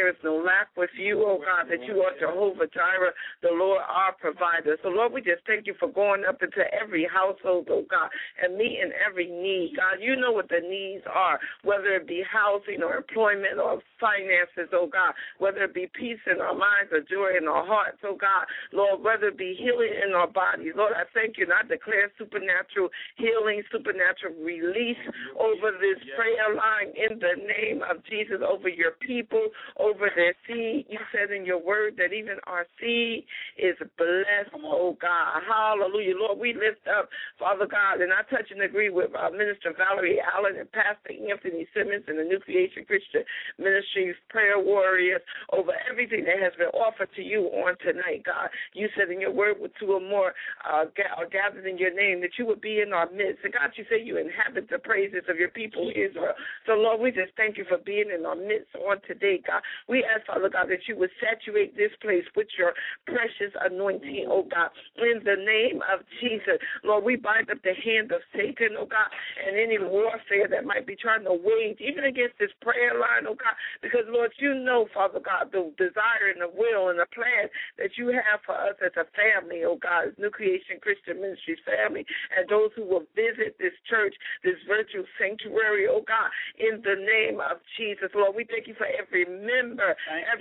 [SPEAKER 3] there is no lack with you, oh God, that you are Jehovah Jireh, the Lord our provider. So, Lord, we just thank you for going up into every household, oh God, and meeting every need. God, you know what the needs are, whether it be housing or employment or finances, oh God, whether it be peace in our minds or joy in our hearts, oh God, Lord, whether it be healing in our bodies. Lord, I thank you, and I declare supernatural healing, supernatural release over this prayer line in the name of Jesus, over your people, over their seed. You said in your word that even our seed is blessed, oh God. Hallelujah. Lord, we lift up, Father God, and I touch and agree with Minister Valerie Allen and Pastor Anthony Simmons and the New Creation Christian Ministries prayer warriors over everything that has been offered to you on tonight, God. You said in your word with two or more are gathered in your name that you would be in our midst. And God, you say you inhabit the praises of your people, Israel. So, Lord, we just thank you for being in our midst on today, God. We ask, Father God, that you would saturate this place with your precious anointing, oh God, in the name of Jesus. Lord, we bind up the hand of Satan, oh God, and any warfare that might be trying to wage, even against this prayer line, oh God, because, Lord, you know, Father God, the desire and the will and the plan that you have for us as a family, oh God, as New Creation Christian Ministries family, and those who will visit this church, this virtual sanctuary, oh God, in the name of Jesus. Lord, we thank you for every member,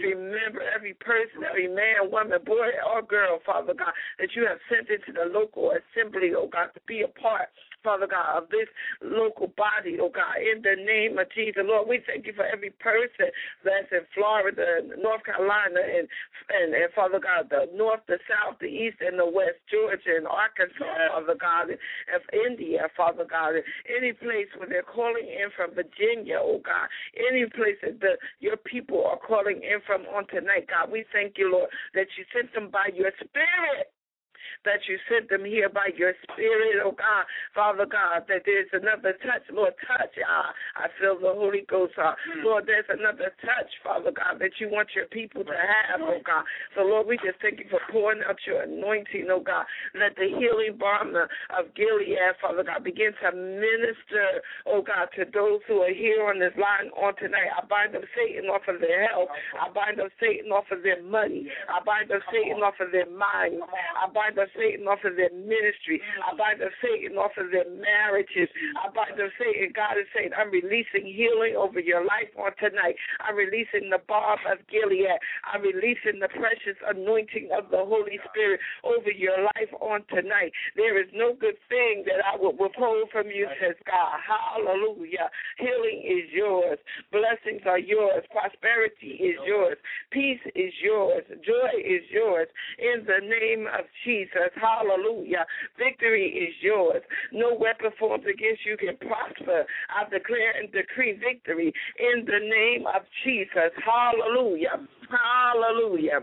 [SPEAKER 3] every person, every man, woman, boy, or girl, Father God, that you have sent into the local assembly, oh God, to be a part, Father God, of this local body, oh God, in the name of Jesus. Lord, we thank you for every person that's in Florida, North Carolina, and Father God, the north, the south, the east, and the west, Georgia, and Arkansas, Father God, and India, Father God, and any place where they're calling in from, Virginia, oh God, any place that your people are calling in from on tonight, God, we thank you, Lord, that you sent them by your Spirit, that you sent them here by your Spirit, oh God, Father God, that there's another touch, Lord, touch, I feel the Holy Ghost, Lord, there's another touch, Father God, that you want your people to have, oh God. So, Lord, we just thank you for pouring out your anointing, oh God. Let the healing balm of Gilead, Father God, begin to minister, oh God, to those who are here on this line on tonight. I bind up Satan off of their health. I bind up Satan off of their money. I bind up Satan off of their mind. I bind up Satan off of their ministry. I bind up Satan off of their marriages. I bind up Satan. God is saying, I'm releasing healing over your life on tonight. I'm releasing the balm of Gilead. I'm releasing the precious anointing of the Holy Spirit over your life on tonight. There is no good thing that I will withhold from you, says God. Hallelujah. Healing is yours. Blessings are yours. Prosperity is yours. Peace is yours. Joy is yours. In the name of Jesus. Hallelujah. Victory is yours. No weapon formed against you can prosper. I declare and decree victory in the name of Jesus. Hallelujah. Hallelujah.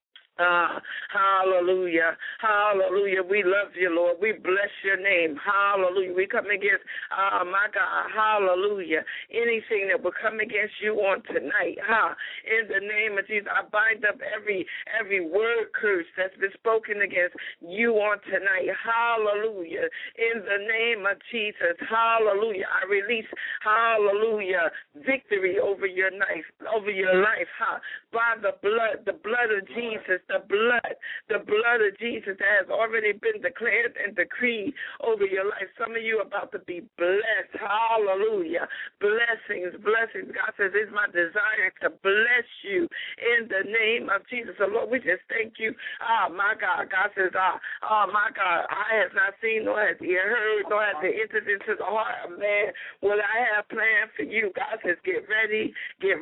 [SPEAKER 3] Hallelujah. Hallelujah. We love you, Lord. We bless your name. Hallelujah. We come against, my God, hallelujah, anything that will come against you on tonight. In the name of Jesus, I bind up every word curse that's been spoken against you on tonight. Hallelujah. In the name of Jesus. Hallelujah. I release, hallelujah, victory over your life, by the blood of Jesus. The blood of Jesus has already been declared and decreed over your life. Some of you are about to be blessed. Hallelujah. Blessings. God says, it's my desire to bless you in the name of Jesus. So, Lord, we just thank you. My God. God says, my God, I have not seen, nor has he heard, nor has it entered into the heart of man what I have planned for you. God says, get ready.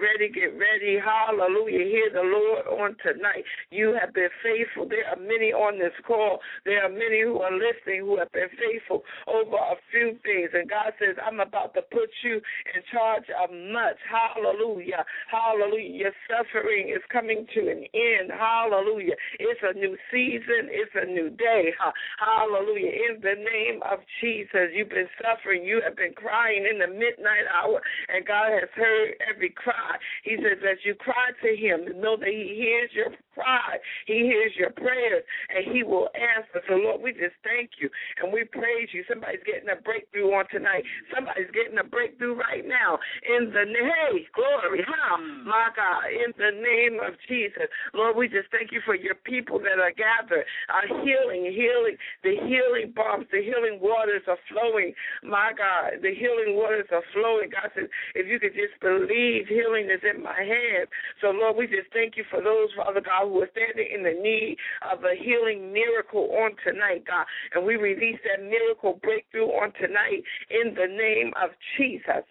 [SPEAKER 3] Hallelujah. Hear the Lord on tonight. You have been faithful. There are many on this call. There are many who are listening who have been faithful over a few things. And God says, I'm about to put you in charge of much. Hallelujah. Hallelujah. Your suffering is coming to an end. Hallelujah. It's a new season. It's a new day. Hallelujah. In the name of Jesus, you've been suffering. You have been crying in the midnight hour, and God has heard every cry. He says, as you cry to him, know that he hears your cry. cry. He hears your prayers, and he will answer. So, Lord, we just thank you, and we praise you. Somebody's getting a breakthrough on tonight. Somebody's getting a breakthrough right now. In the name, hey, glory, my God, in the name of Jesus. Lord, we just thank you for your people that are gathered, are healing. The healing bombs, the healing waters are flowing. My God, the healing waters are flowing. God says, if you could just believe, healing is in my hand. So, Lord, we just thank you for those, Father God, who are standing in the need of a healing miracle on tonight, God. And we release that miracle breakthrough on tonight in the name of Jesus.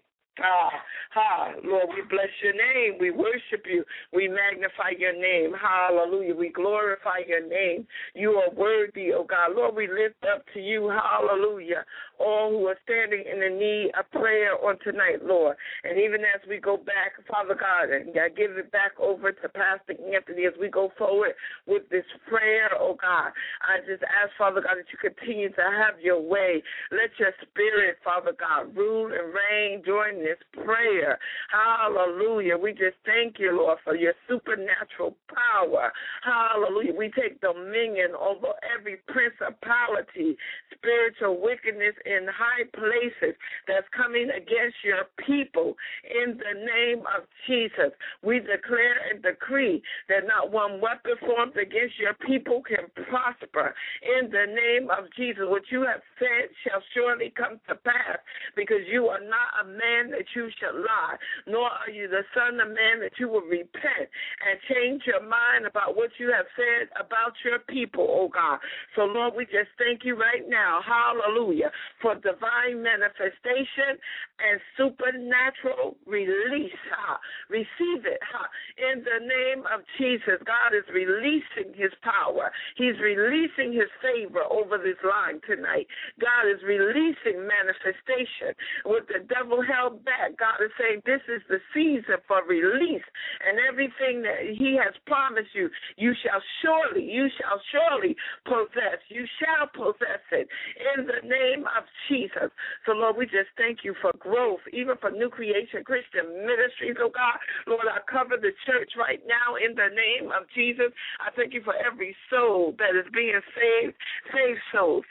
[SPEAKER 3] Lord, we bless your name. We worship you. We magnify your name. Hallelujah. We glorify your name. You are worthy, oh God. Lord, we lift up to you, hallelujah, all who are standing in the need of prayer on tonight, Lord. And even as we go back, Father God, and I give it back over to Pastor Anthony as we go forward with this prayer, oh God, I just ask, Father God, that you continue to have your way. Let your spirit, Father God, rule and reign during this prayer. Hallelujah. We just thank you, Lord, for your supernatural power. Hallelujah. We take dominion over every principality, spiritual wickedness in high places that's coming against your people. In the name of Jesus, we declare and decree that not one weapon formed against your people can prosper. In the name of Jesus, what you have said shall surely come to pass, because you are not a man that you shall lie, nor are you the son of man that you will repent and change your mind about what you have said about your people, oh God. So, Lord, we just thank you right now, hallelujah, for divine manifestation and supernatural release. Receive it. In the name of Jesus, God is releasing his power. He's releasing his favor over this line tonight. God is releasing manifestation. What the devil held back, God is saying this is the season for release. And everything that he has promised you, you shall surely possess. You shall possess it in the name of Jesus. So, Lord, we just thank you for growth, even for New Creation Christian Ministries, oh God. Lord, I cover the church right now in the name of Jesus. I thank you for every soul that is being saved. Save souls,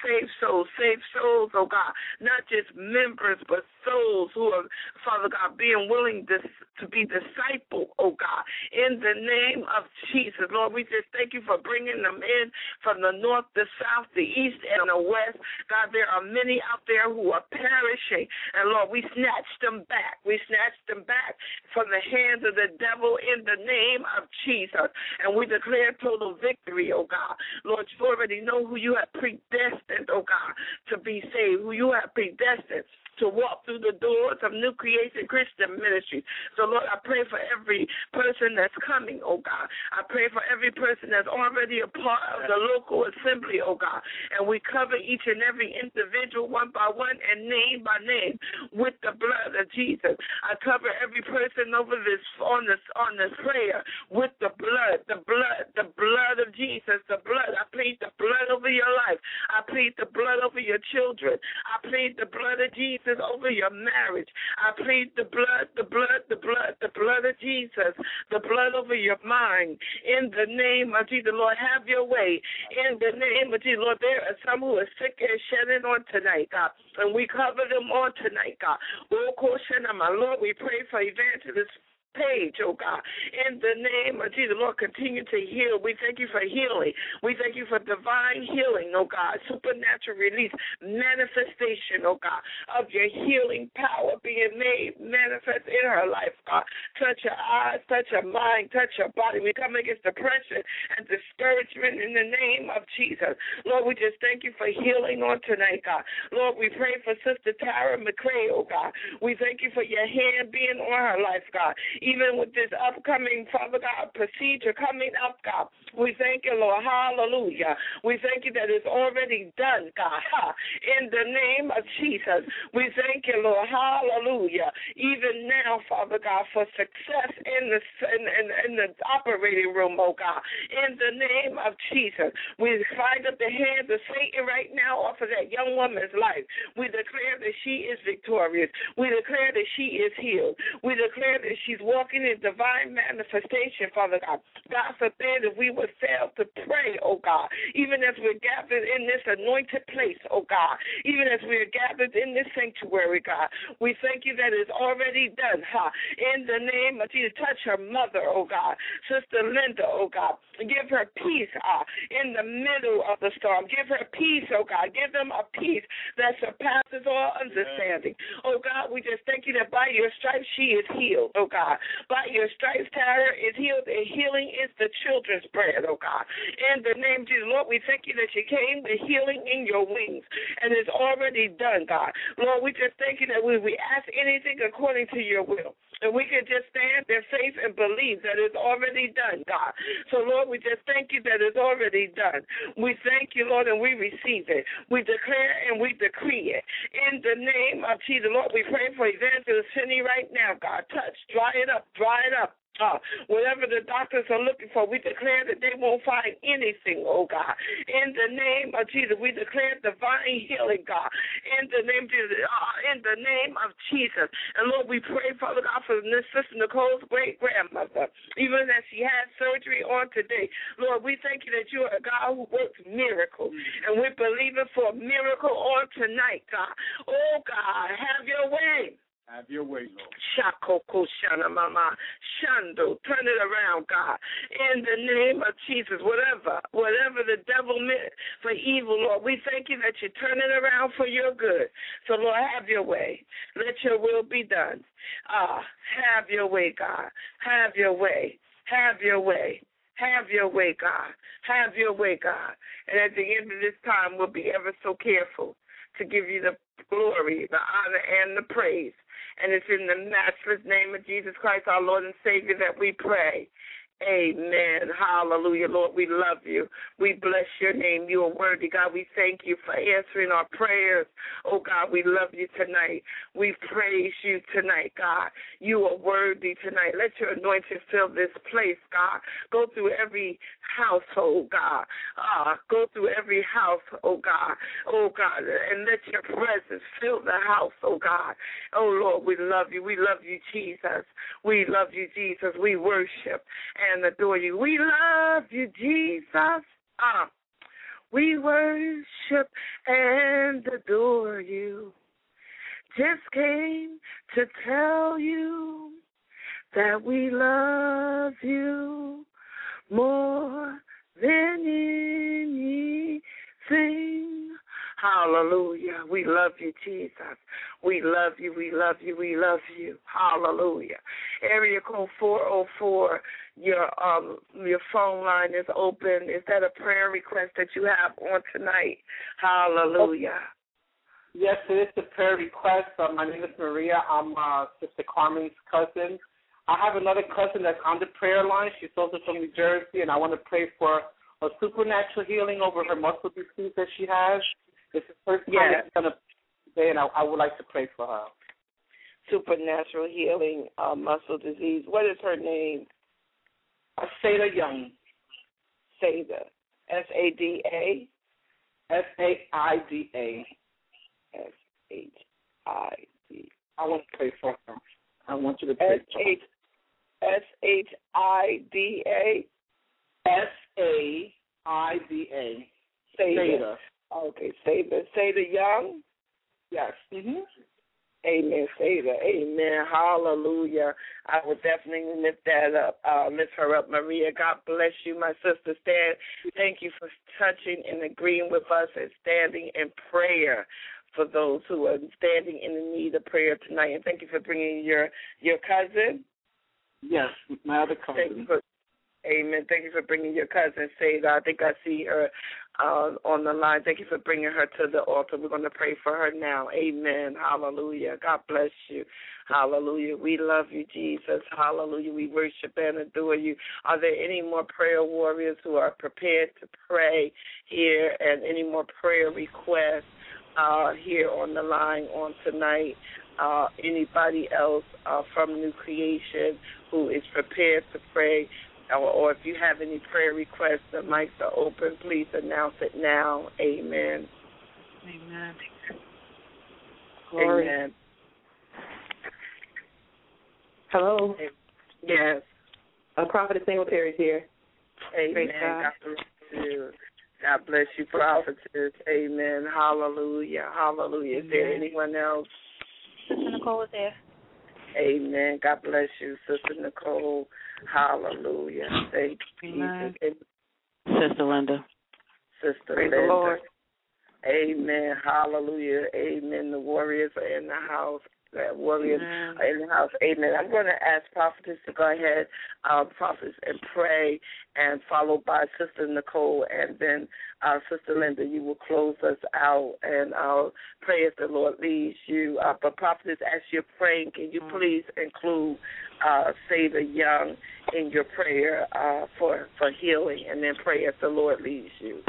[SPEAKER 3] oh God. Not just members, but souls who are, Father God, being willing to be discipled, oh God, in the name of Jesus. Lord, we just thank you for bringing them in from the north, the south, the east, and the west. God, there are many out there who are perishing, and Lord, we snatched them back. We snatched them back from the hands of the devil in the name of Jesus, and we declare total victory, oh God. Lord, you already know who you have predestined, oh God, to be saved, who you have predestined to walk through the doors of New Creation Christian Ministries. So, Lord, I pray for every person that's coming, oh God. I pray for every person that's already a part of the local assembly, oh God. And we cover each and every individual one by one and name by name with the blood of Jesus. I cover every person over this on this prayer with the blood of Jesus, the blood. I plead the blood over your life. I plead the blood over your children. I plead the blood of Jesus over your marriage. I plead the blood of Jesus, the blood over your mind. In the name of Jesus, Lord, have your way. In the name of Jesus, Lord, there are some who are sick and shedding on tonight, God, and we cover them on tonight, God. Lord, we pray for Evangelist Page, oh God, in the name of Jesus. Lord, continue to heal. We thank you for healing. We thank you for divine healing, oh God, supernatural release, manifestation, oh God, of your healing power being made manifest in her life, God. Touch her eyes, touch her mind, touch her body. We come against depression and discouragement in the name of Jesus. Lord, we just thank you for healing on tonight, God. Lord, we pray for Sister Tara McCray, oh God. We thank you for your hand being on her life, God. Even with this upcoming, Father God, procedure coming up, God, we thank you, Lord. Hallelujah. We thank you that it's already done, God. In the name of Jesus, we thank you, Lord. Hallelujah. Even now, Father God, for success in the operating room, oh God. In the name of Jesus, we bind up the hands of Satan right now off of that young woman's life. We declare that she is victorious. We declare that she is healed. We declare that she's walking in divine manifestation, Father God. God forbid if we would fail to pray, oh God, even as we're gathered in this anointed place, oh God, even as we're gathered in this sanctuary, God. We thank you that it's already done, in the name of Jesus. Touch her mother, oh God, Sister Linda, oh God. Give her peace in the middle of the storm. Give her peace, oh God. Give them a peace that surpasses all understanding. Oh God, we just thank you that by your stripes she is healed, oh God. By your stripes, Tara is healed, and healing is the children's bread, oh God. In the name of Jesus, Lord, we thank you that you came with healing in your wings, and it's already done, God. Lord, we just thank you that we ask anything according to your will. And we can just stand in faith and believe that it's already done, God. So, Lord, we just thank you that it's already done. We thank you, Lord, and we receive it. We declare and we decree it. In the name of Jesus, Lord, we pray for Evangelist Finney right now, God. Touch, dry it up, dry it up. Whatever the doctors are looking for, we declare that they won't find anything, oh God. In the name of Jesus, we declare divine healing, God. In the name of Jesus, in the name of Jesus. And Lord, we pray, Father God, for Sister Nicole's great-grandmother, even as she had surgery on today. Lord, we thank you that you are a God who works miracles. And we're believing for a miracle on tonight, God. Oh, God, have your way.
[SPEAKER 2] Have your way, Lord.
[SPEAKER 3] Shakoko Shana Mama Shando. Turn it around, God. In the name of Jesus. Whatever the devil meant for evil, Lord, we thank you that you turn it around for your good. So, Lord, have your way. Let your will be done. Have your way, God. Have your way. Have your way. Have your way, God. Have your way, God. And at the end of this time, we'll be ever so careful to give you the glory, the honor, and the praise. And it's in the matchless name of Jesus Christ, our Lord and Savior, that we pray. Amen. Hallelujah. Lord, we love you. We bless your name. You are worthy, God. We thank you for answering our prayers. Oh, God, we love you tonight. We praise you tonight, God. You are worthy tonight. Let your anointing fill this place, God. Go through every household, God. Go through every house, oh, God. Oh, God, and let your presence fill the house, oh, God. Oh, Lord, we love you. We love you, Jesus. We love you, Jesus. We worship and adore you. We love you, Jesus. We worship and adore you. Just came to tell you that we love you more than anything. Hallelujah. We love you, Jesus. We love you. We love you. We love you. Hallelujah. Area code 404. Your phone line is open. Is that a prayer request that you have on tonight? Hallelujah.
[SPEAKER 6] Yes, it is a prayer request. My name is Maria. I'm Sister Carmen's cousin. I have another cousin that's on the prayer line. She's also from New Jersey, and I want to pray for a supernatural healing over her muscle disease that she has. It's the first time it's going to today, and I would like to pray for her.
[SPEAKER 3] Supernatural healing, muscle disease. What is her name?
[SPEAKER 6] Sada Young.
[SPEAKER 3] Sada. S-A-D-A?
[SPEAKER 6] S-A-I-D-A.
[SPEAKER 3] S-H-I-D.
[SPEAKER 6] I want to pray for her. I want you to pray for her.
[SPEAKER 3] S-H-I-D-A?
[SPEAKER 6] S-A-I-D-A.
[SPEAKER 3] Sada. Okay, Sada. Sada Young?
[SPEAKER 6] Yes. Mm-hmm.
[SPEAKER 3] Amen, Sada. Amen. Hallelujah. I will definitely lift that up. Lift her up, Maria. God bless you, my sister. Thank you for touching and agreeing with us and standing in prayer for those who are standing in the need of prayer tonight. And thank you for bringing your cousin.
[SPEAKER 6] Yes, my other cousin.
[SPEAKER 3] Amen. Thank you for bringing your cousin, Sada. I think I see her on the line. Thank you for bringing her to the altar. We're going to pray for her now. Amen. Hallelujah. God bless you. Hallelujah. We love you, Jesus. Hallelujah. We worship and adore you. Are there any more prayer warriors who are prepared to pray here, and any more prayer requests here on the line on tonight? Anybody else from New Creation who is prepared to pray? Or if you have any prayer requests, the mics are open. Please announce it now. Amen.
[SPEAKER 4] Amen.
[SPEAKER 3] Amen.
[SPEAKER 7] Hello.
[SPEAKER 3] Yes.
[SPEAKER 7] Prophetess Singletary is here.
[SPEAKER 3] Amen. God bless you. God bless you, prophetess. Amen. Hallelujah. Hallelujah. Is there anyone else?
[SPEAKER 5] Sister Nicole is there.
[SPEAKER 3] Amen. God bless you, Sister Nicole. Hallelujah. Thank you, Jesus.
[SPEAKER 8] Sister Linda.
[SPEAKER 3] Sister
[SPEAKER 7] Praise
[SPEAKER 3] Linda.
[SPEAKER 7] the Lord.
[SPEAKER 3] Amen. Hallelujah. Amen. The warriors are in the house. The warriors are in the house. Amen. I'm going to ask prophetess to go ahead, prophetess, and pray, and followed by Sister Nicole, and then Sister Linda, you will close us out, and I'll pray if the Lord leads you. But prophetess, as you're praying, can you please include Sada Young in your prayer for healing, and then pray if the Lord leads you.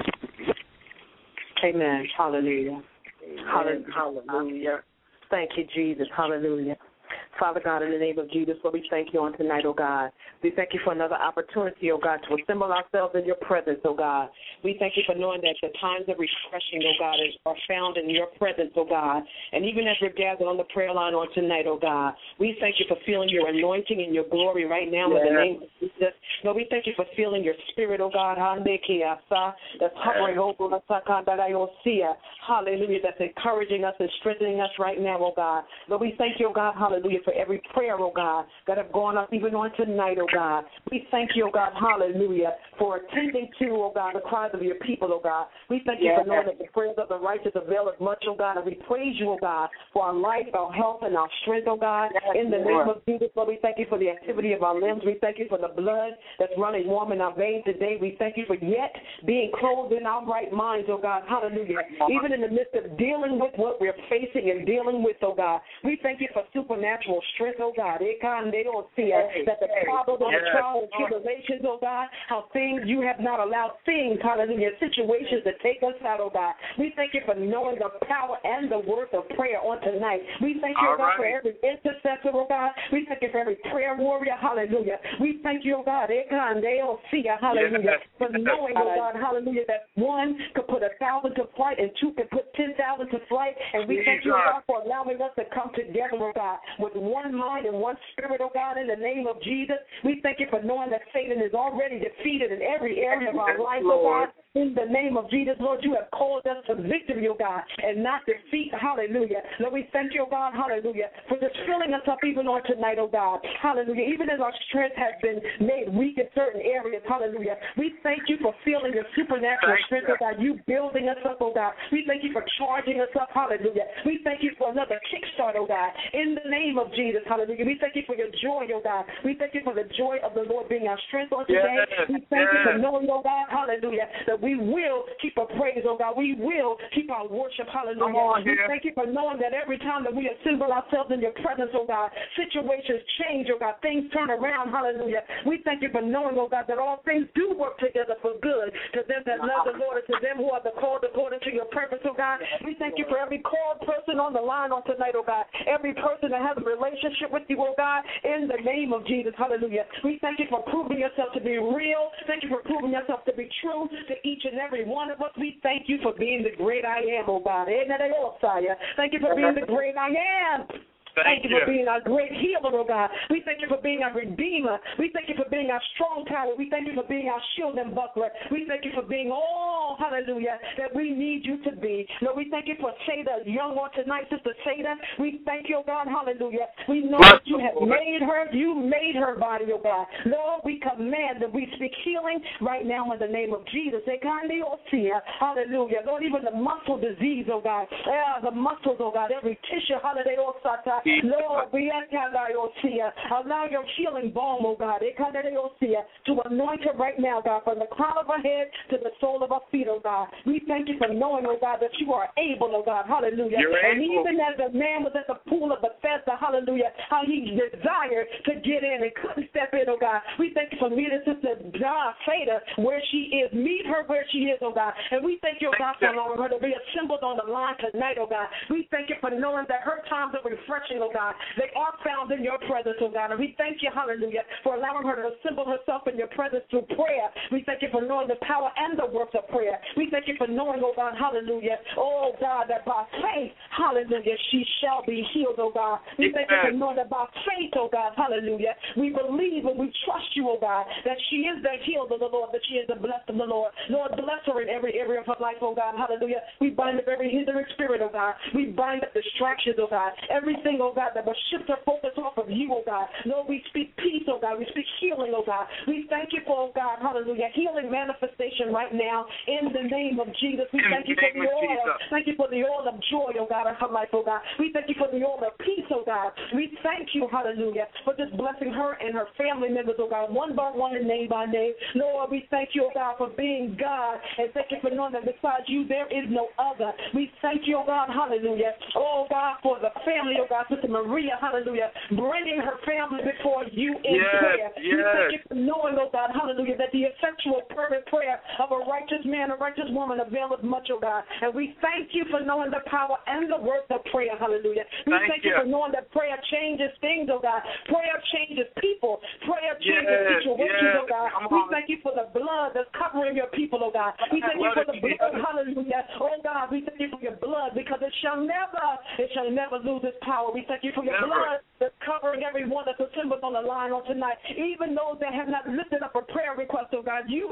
[SPEAKER 7] Amen. Hallelujah.
[SPEAKER 3] Amen. Hallelujah.
[SPEAKER 7] Thank you, Jesus. Hallelujah. Father God, in the name of Jesus, Lord, we thank you on tonight, oh God. We thank you for another opportunity, oh God, to assemble ourselves in your presence, oh God. We thank you for knowing that the times of refreshing, oh God, are found in your presence, oh God. And even as we're gathered on the prayer line on tonight, oh God, we thank you for feeling your anointing and your glory right now in the name of Jesus. Lord, we thank you for feeling your spirit, oh God, that's hovering over us, hallelujah, that's encouraging us and strengthening us right now, oh God. Lord, we thank you, oh God, hallelujah, for every prayer, oh God, that have gone up even on tonight, oh God. We thank you, oh God, hallelujah, for attending to, oh God, the cries of your people, oh God. We thank you for knowing that the prayers of the righteous avail as much, oh God, and we praise you, oh God, for our life, our health, and our strength, oh God. In the name of Jesus, Lord, we thank you for the activity of our limbs. We thank you for the blood that's running warm in our veins today. We thank you for yet being clothed in our right minds, oh God, hallelujah. Even in the midst of dealing with what we're facing and dealing with, oh God, we thank you for supernatural strength, oh God. That the problems and the trials and tribulations, oh God, how things you have not allowed things, hallelujah, situations to take us out, oh God. We thank you for knowing the power and the worth of prayer on tonight. We thank you, oh God, for every intercessor, oh God. We thank you for every prayer warrior, hallelujah. We thank you, oh God, hallelujah, for knowing, oh God, hallelujah, that one could put 1,000 to flight and two could put 10,000 to flight. And we thank you, oh God, for allowing us to come together, oh God, with one mind and one spirit, oh God, in the name of Jesus. We thank you for knowing that Satan is already defeated in every area of our life, oh God. In the name of Jesus, Lord, you have called us to victory, oh God, and not defeat, hallelujah. Lord, we thank you, oh God, hallelujah, for just filling us up even on tonight, oh God, hallelujah. Even as our strength has been made weak in certain areas, hallelujah. We thank you for feeling your supernatural strength, oh God, you building us up, oh God. We thank you for charging us up, hallelujah. We thank you for another kickstart, oh God, in the name of Jesus, hallelujah. We thank you for your joy, oh God. We thank you for the joy of the Lord being our strength on today. We thank you for knowing, oh God, hallelujah, that we will keep our praise, oh God. We will keep our worship, hallelujah. We thank you for knowing that every time that we assemble ourselves in your presence, oh God, situations change, oh God, things turn around, hallelujah. We thank you for knowing, oh God, that all things do work together for good to them that love the Lord and to them who are the called according to your purpose, oh God. We thank you for every called person on the line on tonight, oh God, every person that has a relationship with you, oh God, in the name of Jesus, hallelujah. We thank you for proving yourself to be real. Thank you for proving yourself to be true to each and every one of us. We thank you for being the great I am, oh God. Thank you for being the great I am. Thank you for being our great healer, oh God. We thank you for being our redeemer. We thank you for being our strong tower. We thank you for being our shield and buckler. We thank you for being all, hallelujah, that we need you to be. Lord, we thank you for Sada Young on tonight, Sister Sada. We thank you, oh God, hallelujah. We know that you have made her. You made her body, oh God. Lord, we command that we speak healing right now in the name of Jesus. Hallelujah. Lord, even the muscle disease, oh God. The muscles, oh God, every tissue, hallelujah. Lord, we allow your healing balm, oh God, to anoint her right now, God, from the crown of her head to the sole of her feet, oh God. We thank you for knowing, oh God, that you are able, oh God, hallelujah. And even as the man was at the pool of Bethesda, hallelujah, how he desired to get in and couldn't step in, oh God. We thank you for meeting Sister Sada where she is. Meet her where she is, oh God. And we thank you, oh God, for allowing her to be assembled on the line tonight, oh God. We thank you for knowing that her times of refreshing, oh God, they are found in your presence, oh God. And we thank you, hallelujah, for allowing her to assemble herself in your presence through prayer. We thank you for knowing the power and the works of prayer. We thank you for knowing, oh God, hallelujah, oh God, that by faith, hallelujah, she shall be healed, oh God. God. We thank you for knowing that by faith, oh God, hallelujah, we believe and we trust you, oh God, that she is the healed of the Lord, that she is the blessed of the Lord. Lord, bless her in every area of her life, oh God, hallelujah. We bind up every hindering spirit, oh God. We bind up distractions, oh God. Everything, oh God, that will shift her focus off of you, oh God. Lord, we speak peace, oh God. We speak healing, oh God. We thank you for, oh God, hallelujah, healing manifestation right now in the name of Jesus. We thank you for the oil. Thank you for the oil of joy, oh God, in her life, oh God. We thank you for the oil of peace, oh God. We thank you, hallelujah, for just blessing her and her family members, oh God, one by one and name by name. Lord, we thank you, oh God, for being God, and thank you for knowing that besides you there is no other. We thank you, oh God, hallelujah, oh God, for the family, oh God, Sister Maria, hallelujah, bringing her family before you in prayer. We thank you for knowing, oh God, hallelujah, that the effectual fervent prayer of a righteous man, a righteous woman availeth much, oh God. And we thank you for knowing the power and the worth of prayer, hallelujah. We thank you for knowing that prayer changes things, oh God. Prayer changes people. Prayer changes situations, oh God. We thank you for the blood that's covering your people, oh God. We thank you for the blood, hallelujah. Oh God, we thank you for your blood because it shall never lose its power. We thank you for your blood that's covering everyone that's assembled on the line on tonight. Even those that have not lifted up a prayer request, oh God, you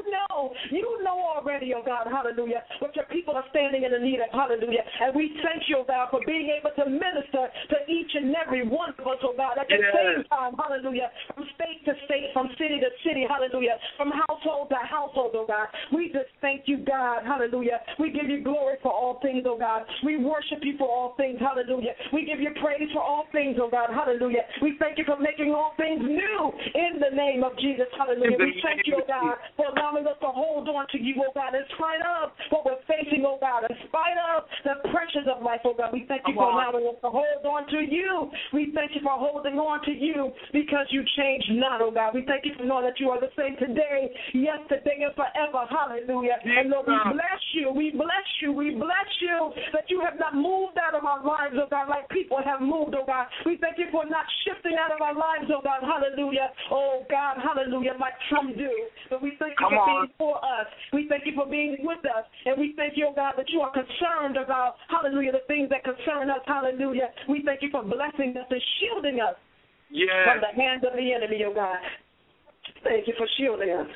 [SPEAKER 7] know already, oh God, hallelujah, what your people are standing in the need of, hallelujah. And we thank you, oh God, for being able to minister to each and every one of us, oh God, at the same time, hallelujah, from state to state, from city to city, hallelujah, from household to household, oh God. We just thank you, God, hallelujah. We give you glory for all things, oh God. We worship you for all things, hallelujah. We give you praise for all things, oh God, hallelujah. We thank you for making all things new in the name of Jesus, hallelujah. We thank you, oh God, for allowing us to hold on to you, oh God, in spite of what we're facing, oh God, in spite of the pressures of life, oh God. We thank you for allowing us to hold on to you. We thank you for holding on to you because you change not, oh God. We thank you for knowing that you are the same today, yesterday, and forever, hallelujah. And Lord, we bless you, we bless you, we bless you that you have not moved out of our lives, oh God, like people have moved, oh God. We thank you for not shifting out of our lives, oh God, hallelujah. Oh God, hallelujah, like some do. But we thank you for being for us. We thank you for being with us. And we thank you, oh God, that you are concerned about, hallelujah, the things that concern us, hallelujah. We thank you for blessing us and shielding us from the hands of the enemy, oh God. Thank you for shielding us.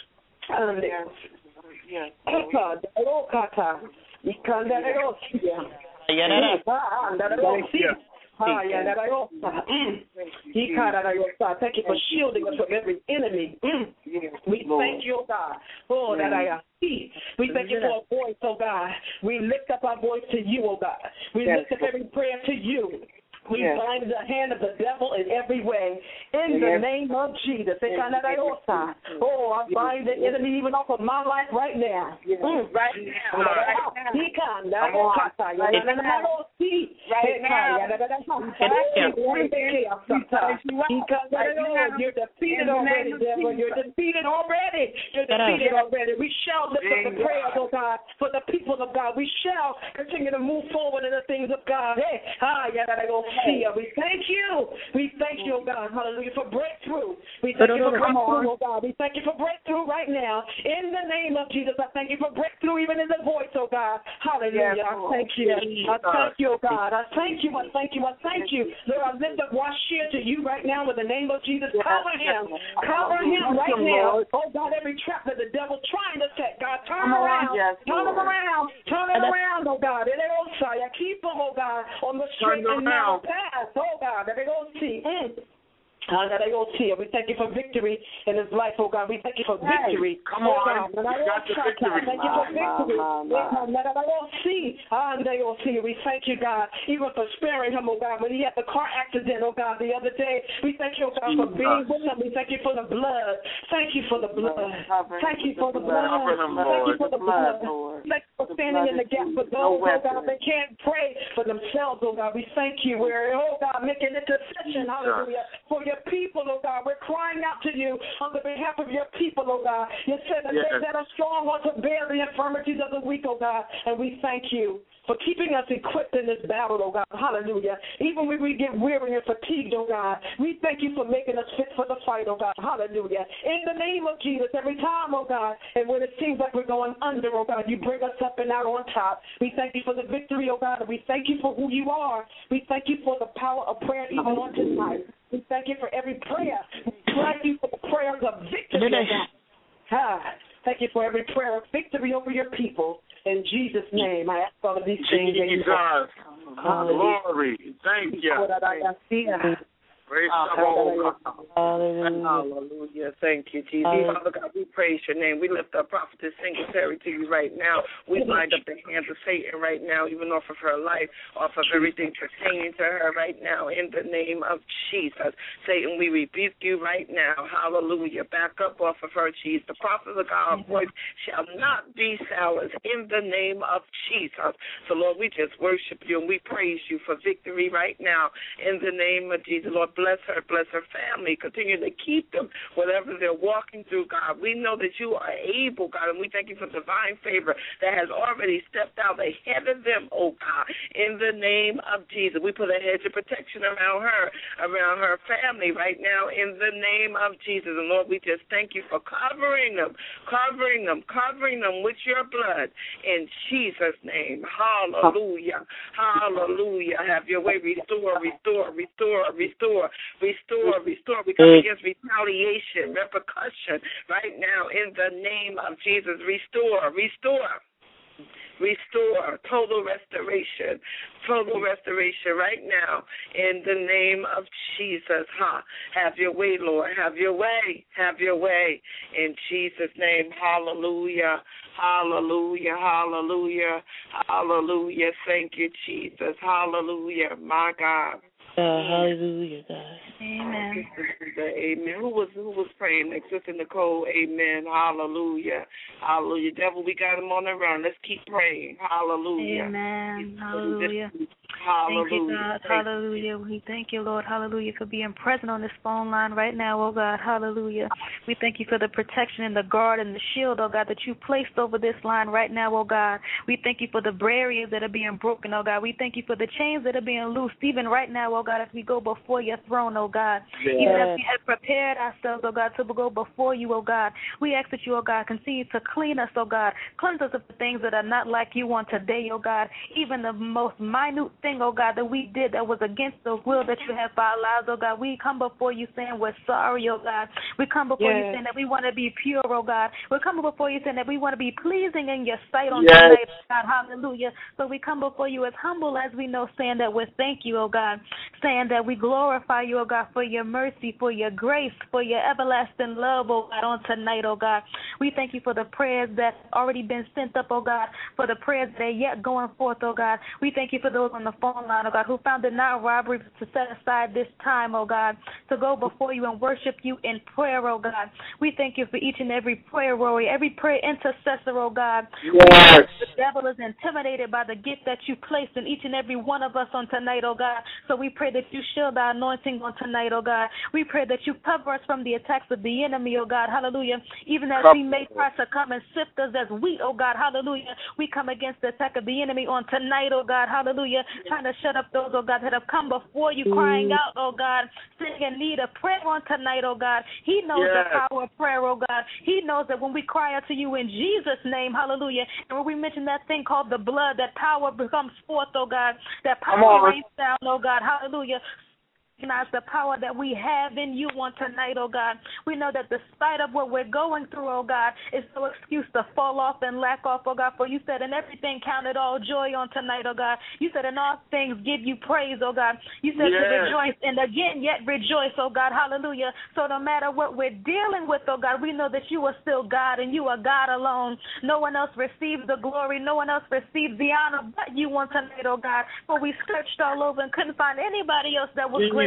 [SPEAKER 7] Thank you for shielding us from every enemy. We thank you, oh God. Oh, that I see. We thank you for a voice, oh God. We lift up our voice to you, oh God. We lift up every prayer to you. We bind the hand of the devil in every way. In the name of Jesus. Oh, I bind the enemy even off of my life right now. Right now. You're defeated already, devil. You're defeated already. You're defeated already. We shall lift up the prayers, oh God, for the people of God. We shall continue to move forward in the things of God. Hey, we thank you. We thank you, oh God, hallelujah, for breakthrough. We thank you for breakthrough, oh God. We thank you for breakthrough right now. In the name of Jesus, I thank you for breakthrough even in the voice, oh God. Hallelujah. I thank you. I thank you, oh God. I thank you. I thank you. I thank you. Lord, I lift up Washir to you right now in the name of Jesus. Cover him. Cover him right now. Oh God, every trap that the devil's trying to set, God, turn him around. Turn him around. Turn him around, oh God. Keep him, oh God, on the straight and narrow path. Oh God, let me go see. We thank you for victory in his life, oh God. We thank you for victory. Come on. Thank you for victory. We thank you, God, even for sparing him, oh God, when he had the car accident, oh God, the other day. We thank you, oh God, for being with him. We thank you for the blood. Thank you for the blood. Thank you for the blood. Thank you for the blood. Thank you for standing in the gap for those, oh God, that can't pray for themselves, oh God. We thank you. We're, oh God, making intercession, hallelujah, for your people, oh God. We're crying out to you on the behalf of your people, oh God. You said that they that are strong want to bear the infirmities of the weak, oh God. And we thank you. for keeping us equipped in this battle, oh God. Hallelujah. Even when we get weary and fatigued, oh God, we thank you for making us fit for the fight, oh God. Hallelujah. In the name of Jesus, every time, oh God, and when it seems like we're going under, oh God, you bring us up and out on top. We thank you for the victory, oh God, and we thank you for who you are. We thank you for the power of prayer even on tonight. We thank you for every prayer. We thank you for the prayers of victory, oh God. Thank you for every prayer of victory over your people. In Jesus' name, I ask all of these things.
[SPEAKER 2] Jesus. Glory. Thank you. Praise
[SPEAKER 3] Hallelujah. Hallelujah. Thank you, Jesus. Father God, we praise your name. We lift up Prophetess Singletary to you right now. We bind up the hands of Satan right now, even off of her life, off of everything pertaining to her right now, in the name of Jesus. Satan, we rebuke you right now. Hallelujah. Back up off of her, Jesus. The prophet of God's voice shall not be silenced in the name of Jesus. So, Lord, we just worship you and we praise you for victory right now in the name of Jesus. Lord, bless her family. Continue to keep them, whatever they're walking through, God. We know that you are able, God, and we thank you for divine favor that has already stepped out ahead of them, oh God, in the name of Jesus. We put a hedge of protection around her family right now in the name of Jesus. And Lord, we just thank you for covering them with your blood in Jesus' name. Hallelujah. Hallelujah. Have your way. Restore. We come against retaliation, repercussion right now in the name of Jesus. Restore. Total restoration right now in the name of Jesus. Have your way, Lord. Have your way in Jesus' name. Hallelujah. Thank you, Jesus. Hallelujah, my God.
[SPEAKER 1] Hallelujah, God.
[SPEAKER 3] Amen. Amen. Who was praying next? Sister Nicole. Amen. Hallelujah. Devil, we got him on the run. Let's keep praying. Hallelujah.
[SPEAKER 8] Amen. Hallelujah. Thank you, God. Hallelujah. We thank you, Lord. Hallelujah, for being present on this phone line right now, oh God. Hallelujah. We thank you for the protection and the guard and the shield, oh God, that you placed over this line right now, oh God. We thank you for the barriers that are being broken, oh God. We thank you for the chains that are being loosed even right now, oh God, as we go before your throne, oh God. Yes. Even as we have prepared ourselves, oh God, to go before you, oh God. We ask that you, oh God, continue to clean us, oh God. Cleanse us of the things that are not like you on today, oh God. Even the most minute thing, oh God, that we did that was against the will that you have for our lives, oh God. We come before you saying we're sorry, oh God. We come before you saying that we want to be pure, oh God. We're coming before you saying that we want to be pleasing in your sight on tonight, oh God. Hallelujah. So we come before you as humble as we know, saying that we thank you, oh God. Saying that we glorify you, oh God, for your mercy, for your grace, for your everlasting love, oh God, on tonight, oh God. We thank you for the prayers that's already been sent up, oh God, for the prayers that are yet going forth, oh God. We thank you for those on the phone line, oh God, who found it not robbery to set aside this time, oh God, to go before you and worship you in prayer, oh God. We thank you for each and every prayer warrior, every prayer intercessor, oh God. Yes. The devil is intimidated by the gift that you placed in each and every one of us on tonight, oh God. So we pray that you shield our anointing on tonight, oh God. We pray that you cover us from the attacks of the enemy, oh God. Hallelujah. Even as he may try to come and sift us as wheat, oh God. Hallelujah. We come against the attack of the enemy on tonight, oh God. Hallelujah. Trying to shut up those, oh God, that have come before you crying out, oh God, sitting in need of prayer on tonight, oh God. He knows the power of prayer, oh God. He knows that when we cry out to you in Jesus' name, hallelujah, and when we mention that thing called the blood, that power becomes forth, oh God. That power rains down, oh God. Hallelujah. Recognize the power that we have in you on tonight, oh God. We know that despite of what we're going through, oh God, it's no excuse to fall off and lack off, oh God, for you said in everything count it all joy on tonight, oh God. You said in all things give you praise, oh God. You said to rejoice and again yet rejoice, oh God, hallelujah. So no matter what we're dealing with, oh God, we know that you are still God and you are God alone. No one else receives the glory, no one else receives the honor but you on tonight, oh God. For we searched all over and couldn't find anybody else that was great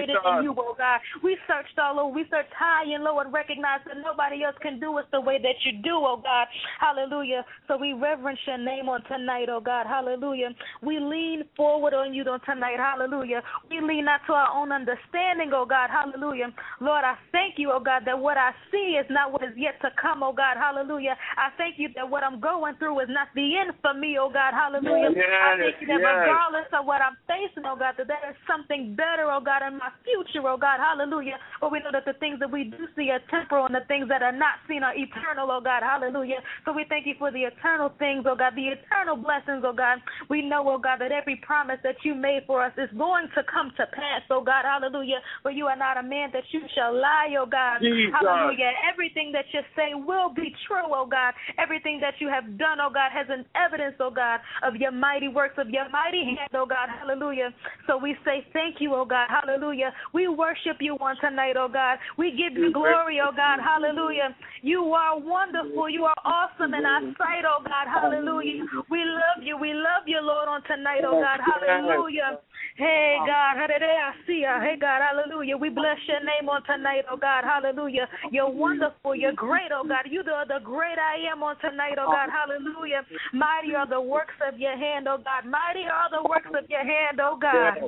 [SPEAKER 8] greater than you, oh God. We searched all over. We searched high and low and recognized that nobody else can do us the way that you do, oh God. Hallelujah. So we reverence your name on tonight, oh God. Hallelujah. We lean forward on you on tonight. Hallelujah. We lean not to our own understanding, oh God. Hallelujah. Lord, I thank you, oh God, that what I see is not what is yet to come, oh God. Hallelujah. I thank you that what I'm going through is not the end for me, oh God. Hallelujah. I thank you that regardless of what I'm facing, oh God, that there is something better, oh God, in my future, oh God. Hallelujah. But we know that the things that we do see are temporal and the things that are not seen are eternal, oh God. Hallelujah. So we thank you for the eternal things, oh God, the eternal blessings, oh God. We know, oh God, that every promise that you made for us is going to come to pass, oh God. Hallelujah. For you are not a man that you shall lie, oh God. Jesus. Hallelujah. Everything that you say will be true, oh God. Everything that you have done, oh God, has an evidence, oh God, of your mighty works, of your mighty hand, oh God. Hallelujah. So we say thank you, oh God. Hallelujah. We worship you on tonight, oh God. We give you glory, oh God. Hallelujah. You are wonderful. You are awesome in our sight, oh God. Hallelujah. We love you. We love you, Lord, on tonight, oh God. Hallelujah. Hey, God. Hey, God. Hallelujah. We bless your name on tonight, oh God. Hallelujah. You're wonderful. You're great, oh God. You are the great I am on tonight, oh God. Hallelujah. Mighty are the works of your hand, oh God. Mighty are the works of your hand, oh God.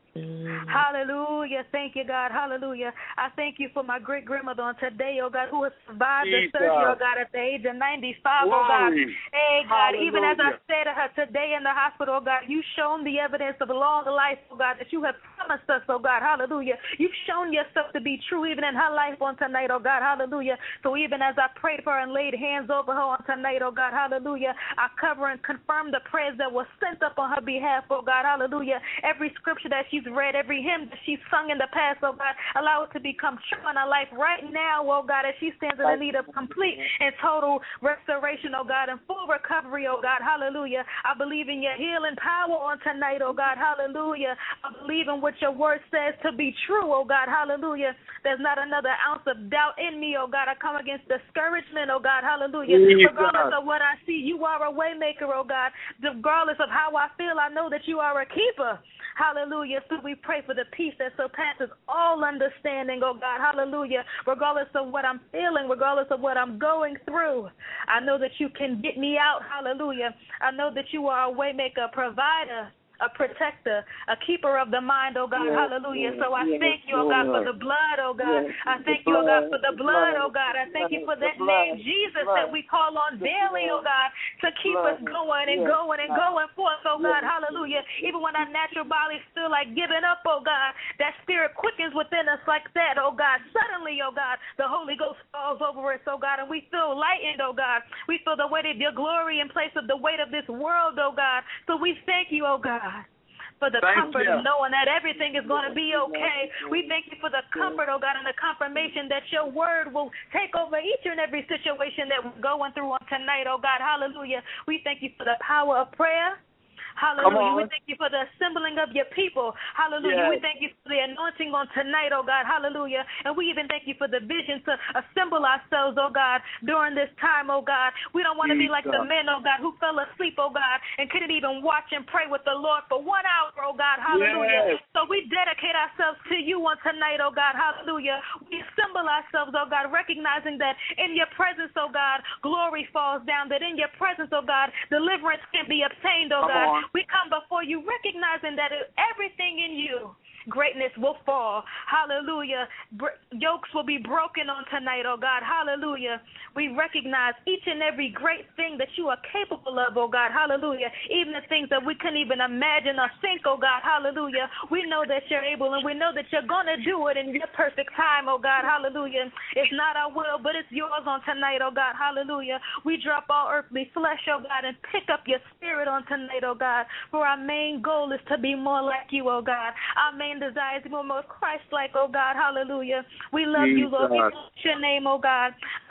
[SPEAKER 8] Hallelujah. Thank you, God. Hallelujah. I thank you for my great-grandmother on today, oh God, who has survived the surgery, oh God, at the age of 95, oh God. Hey, God, even as I said to her today in the hospital, oh God, you've shown the evidence of long life, oh God, that you have promised us, oh God. Hallelujah. You've shown yourself to be true even in her life on tonight, oh God. Hallelujah. So even as I prayed for her and laid hands over her on tonight, oh God, hallelujah, I cover and confirm the prayers that were sent up on her behalf, oh God. Hallelujah. Every scripture that she's read, every hymn that she's sung in the past, oh God, allow it to become true in her life right now, oh God, as she stands in the need of complete and total restoration, oh God, and full recovery, oh God, hallelujah. I believe in your healing power on tonight, oh God, hallelujah. I believe in what your word says to be true, oh God, hallelujah. There's not another ounce of doubt in me, oh God. I come against discouragement, oh God, hallelujah. Regardless of what I see, you are a way maker, oh God. Regardless of how I feel, I know that you are a keeper. Hallelujah. So we pray for the peace that surpasses all understanding, oh God. Hallelujah. Regardless of what I'm feeling, regardless of what I'm going through, I know that you can get me out. Hallelujah. I know that you are a way maker, provider, a protector, a keeper of the mind, oh God, hallelujah. So I thank you, oh God, for the blood, oh God. I thank you, oh God, for the blood, oh God. I thank you for that name, Jesus, that we call on daily, oh God, to keep us going and going and going forth, oh God, hallelujah. Even when our natural bodies feel like giving up, oh God, that spirit quickens within us like that, oh God. Suddenly, oh God, the Holy Ghost falls over us, oh God, and we feel lightened, oh God. We feel the weight of your glory in place of the weight of this world, oh God. So we thank you, oh God, for the comfort of knowing that everything is going to be okay. We thank you for the comfort, oh God, and the confirmation that your word will take over each and every situation that we're going through on tonight, oh God. Hallelujah. We thank you for the power of prayer. Hallelujah. We thank you for the assembling of your people. Hallelujah. We thank you for the anointing on tonight, oh God. Hallelujah. And we even thank you for the vision to assemble ourselves, oh God, during this time, oh God. We don't want to be like the men, oh God, who fell asleep, oh God, and couldn't even watch and pray with the Lord for 1 hour, oh God. Hallelujah. So we dedicate ourselves to you on tonight, oh God. Hallelujah. We assemble ourselves, oh God, recognizing that in your presence, oh God, glory falls down, that in your presence, oh God, deliverance can be obtained, oh God. We come before you recognizing that everything in you, greatness will fall. Hallelujah. Yokes will be broken on tonight, oh God. Hallelujah. We recognize each and every great thing that you are capable of, oh God. Hallelujah. Even the things that we couldn't even imagine or think, oh God. Hallelujah. We know that you're able and we know that you're going to do it in your perfect time, oh God. Hallelujah. It's not our will, but it's yours on tonight, oh God. Hallelujah. We drop all earthly flesh, oh God, and pick up your spirit on tonight, oh God. For our main goal is to be more like you, oh God. Our main desire is to be more Christ-like, oh God. Hallelujah. We love you, Lord. We bless your name, oh God. I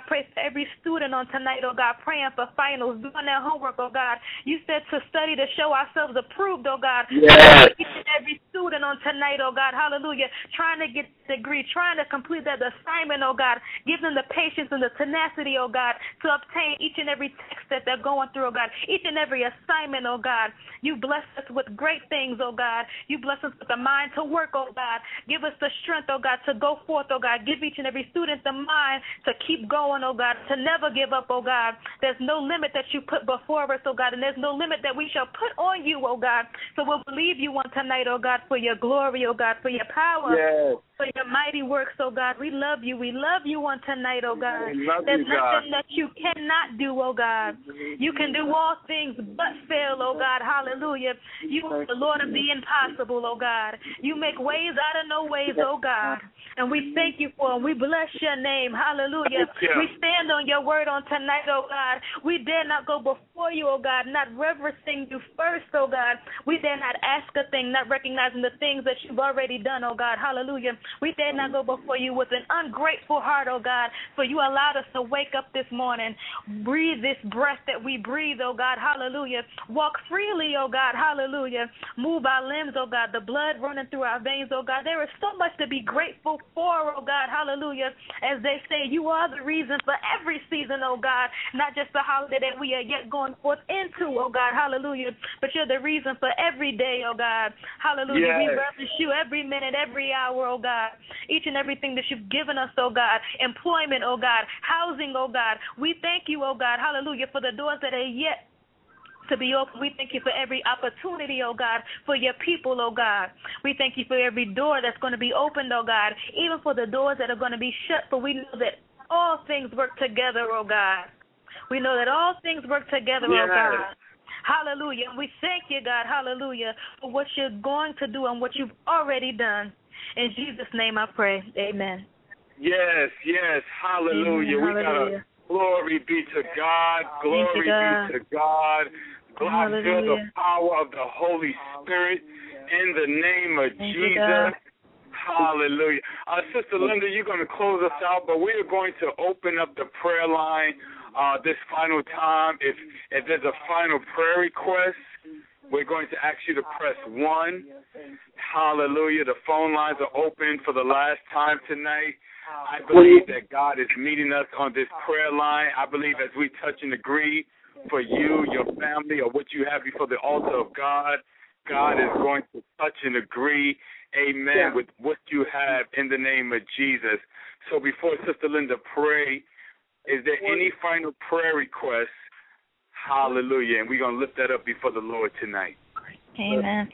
[SPEAKER 8] pray for every student on tonight, oh God, praying for finals, doing their homework, oh God. You said to study to show ourselves approved, oh God.
[SPEAKER 2] Yes.
[SPEAKER 8] Each and every student on tonight, oh God, hallelujah, trying to get a degree, trying to complete that assignment, oh God. Give them the patience and the tenacity, oh God, to obtain each and every text that they're going through, oh God, each and every assignment, oh God. You bless us with great things, oh God. You bless us with the mind to work, oh God. Give us the strength, oh God, to go forth, oh God. Give each and every student the mind to keep going, oh God, to never give up, oh God. There's no limit that you put before us, oh God, and there's no limit that we shall put on you, oh God. So we'll believe you on tonight, oh God, for your glory, oh God, for your power.
[SPEAKER 2] Yes.
[SPEAKER 8] For your mighty works, oh God. We love you. We love you on tonight, oh God.
[SPEAKER 2] you,
[SPEAKER 8] There's
[SPEAKER 2] God.
[SPEAKER 8] nothing that you cannot do, oh God. You can do all things but fail, oh God. Hallelujah. You are the Lord of the impossible, oh God. You make ways out of no ways, oh God. And we thank you for it. We bless your name. Hallelujah. We stand on your word on tonight, oh God. We dare not go before you, oh God, not reverencing you first, oh God. We dare not ask a thing, not recognizing the things that you've already done, oh God. Hallelujah. We dare not go before you with an ungrateful heart, oh God, for you allowed us to wake up this morning, breathe this breath that we breathe, oh God, hallelujah. Walk freely, oh God, hallelujah. Move our limbs, oh God, the blood running through our veins, oh God. There is so much to be grateful for, oh God, hallelujah. As they say, you are the reason for every season, oh God, not just the holiday that we are yet going forth into, oh God, hallelujah, but you're the reason for every day, oh God, hallelujah.
[SPEAKER 2] Yes.
[SPEAKER 8] We reverence you every minute, every hour, oh God. Each and everything that you've given us, oh God, employment, oh God, housing, oh God. We thank you, oh God, hallelujah, for the doors that are yet to be open. We thank you for every opportunity, oh God, for your people, oh God. We thank you for every door that's going to be opened, oh God, even for the doors that are going to be shut, for we know that all things work together, oh God. We know that all things work together, oh God. Hallelujah. And we thank you, God, hallelujah, for what you're going to do and what you've already done. In Jesus' name I pray. Amen.
[SPEAKER 2] Yes, yes. Hallelujah.
[SPEAKER 8] Amen.
[SPEAKER 2] We got a glory be to God. Glory be to God. God, feel the power of the Holy Spirit in the name of Jesus. Hallelujah. Sister Linda, you're going to close us out, but we are going to open up the prayer line this final time. If there's a final prayer request, we're going to ask you to press 1. Hallelujah. The phone lines are open for the last time tonight. I believe that God is meeting us on this prayer line. I believe as we touch and agree for you, your family, or what you have before the altar of God, God is going to touch and agree, amen, with what you have in the name of Jesus. So before Sister Linda pray, is there any final prayer requests? Hallelujah. And we're going to lift that up before the Lord tonight.
[SPEAKER 8] Amen.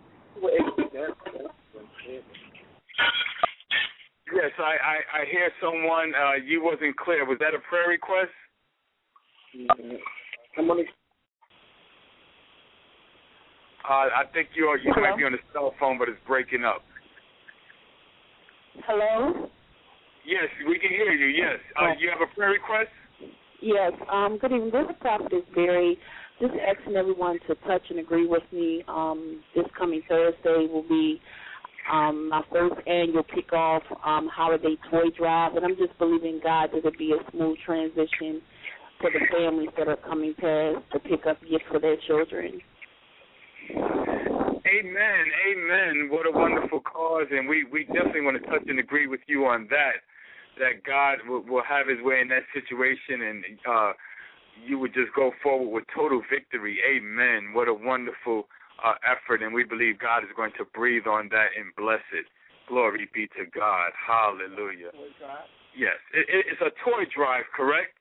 [SPEAKER 2] Yes, I hear someone, you wasn't clear. Was that a prayer request? I think you might be on the cell phone, but it's breaking up.
[SPEAKER 9] Hello?
[SPEAKER 2] Yes, we can hear you, yes. You have a prayer request?
[SPEAKER 9] Yes. Good evening. This is Prophetess Berry. Just asking everyone to touch and agree with me. This coming Thursday will be my first annual kickoff holiday toy drive, and I'm just believing God that it'll be a smooth transition for the families that are coming past to pick up gifts for their children.
[SPEAKER 2] Amen, amen. What a wonderful cause, and we definitely want to touch and agree with you on that God will have his way in that situation, and you would just go forward with total victory. Amen. What a wonderful effort, and we believe God is going to breathe on that and bless it. Glory be to God. Hallelujah. Yes, it's a toy drive, correct?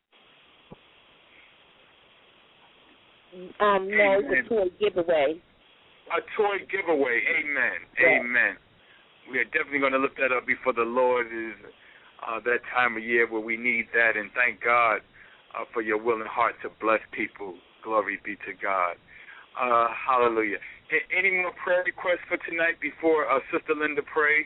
[SPEAKER 9] No, it's a toy giveaway.
[SPEAKER 2] A toy giveaway. Amen. Yes. Amen. We are definitely going to lift that up before the Lord. Is that time of year where we need that, and thank God for your willing heart to bless people. Glory be to God. Hallelujah. Any more prayer requests for tonight before Sister Linda pray?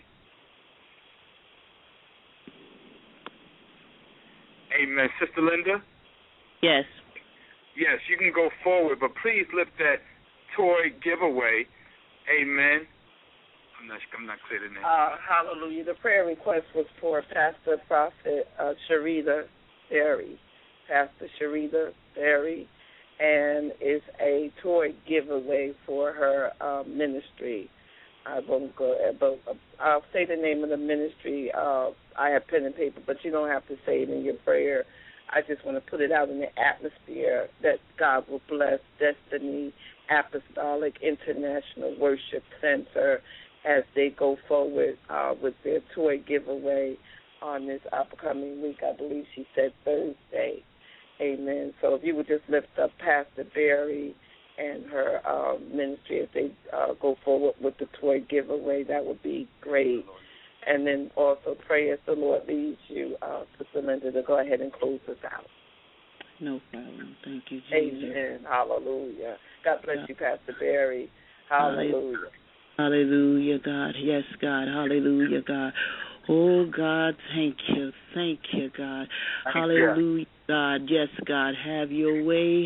[SPEAKER 2] Amen. Sister Linda?
[SPEAKER 10] Yes.
[SPEAKER 2] Yes, you can go forward, but please lift that toy giveaway. Amen. I'm not clear the name.
[SPEAKER 3] Hallelujah. The prayer request was for Pastor Prophet Sharita Berry, Pastor Sharita Berry, and it's a toy giveaway for her ministry. I won't go, but I'll say the name of the ministry. I have pen and paper, but you don't have to say it in your prayer. I just want to put it out in the atmosphere that God will bless Destiny Apostolic International Worship Center as they go forward with their toy giveaway on this upcoming week. I believe she said Thursday. Amen. So if you would just lift up Pastor Berry and her ministry as they go forward with the toy giveaway, that would be great. And then also pray as the Lord leads you, Sister Linda, to go ahead and close us out.
[SPEAKER 10] No problem. Thank you, Jesus.
[SPEAKER 3] Amen. Hallelujah. God bless you, Pastor Berry. Hallelujah.
[SPEAKER 10] Hallelujah, God. Yes, God. Hallelujah, God. Oh, God, thank you. Thank you, God. Hallelujah, God. Yes, God. Have your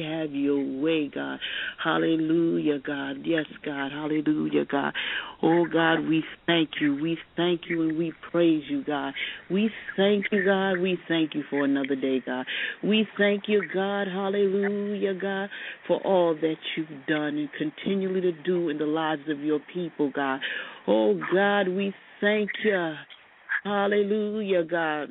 [SPEAKER 10] way, God. Hallelujah, God. Yes, God. Hallelujah, God. Oh, God, we thank you. We thank you and we praise you, God. We thank you, God. We thank you for another day, God. We thank you, God. Hallelujah, God, for all that you've done and continually to do in the lives of your people, God. Oh, God, we thank you. Hallelujah, God.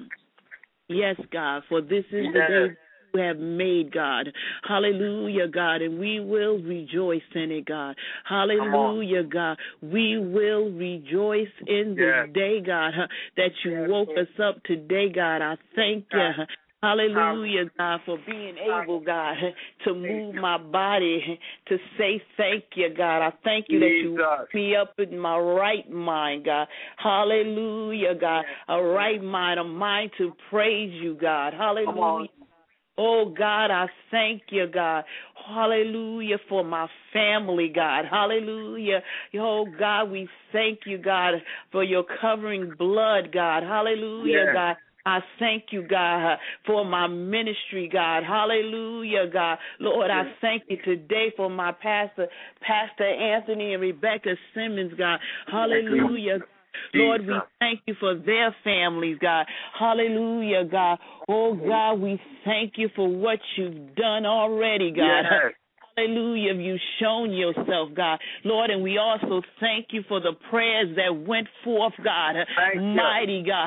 [SPEAKER 10] Yes, God, for this is the day you have made, God. Hallelujah, God, and we will rejoice in it, God. Hallelujah, God. We will rejoice in this day, God, that you woke us up today, God. I thank you. Hallelujah, God, for being able, God, to move my body, to say thank you, God. I thank you that you woke me up in my right mind, God. Hallelujah, God. A right mind, a mind to praise you, God. Hallelujah. Oh, God, I thank you, God. Hallelujah, for my family, God. Hallelujah. Oh, God, we thank you, God, for your covering blood, God. Hallelujah, God. I thank you, God, for my ministry, God. Hallelujah, God. Lord, I thank you today for my pastor, Pastor Anthony and Rebecca Simmons, God. Hallelujah. Lord, we thank you for their families, God. Hallelujah, God. Oh, God, we thank you for what you've done already, God. Hallelujah, you've shown yourself, God. Lord, and we also thank you for the prayers that went forth, God. Mighty God.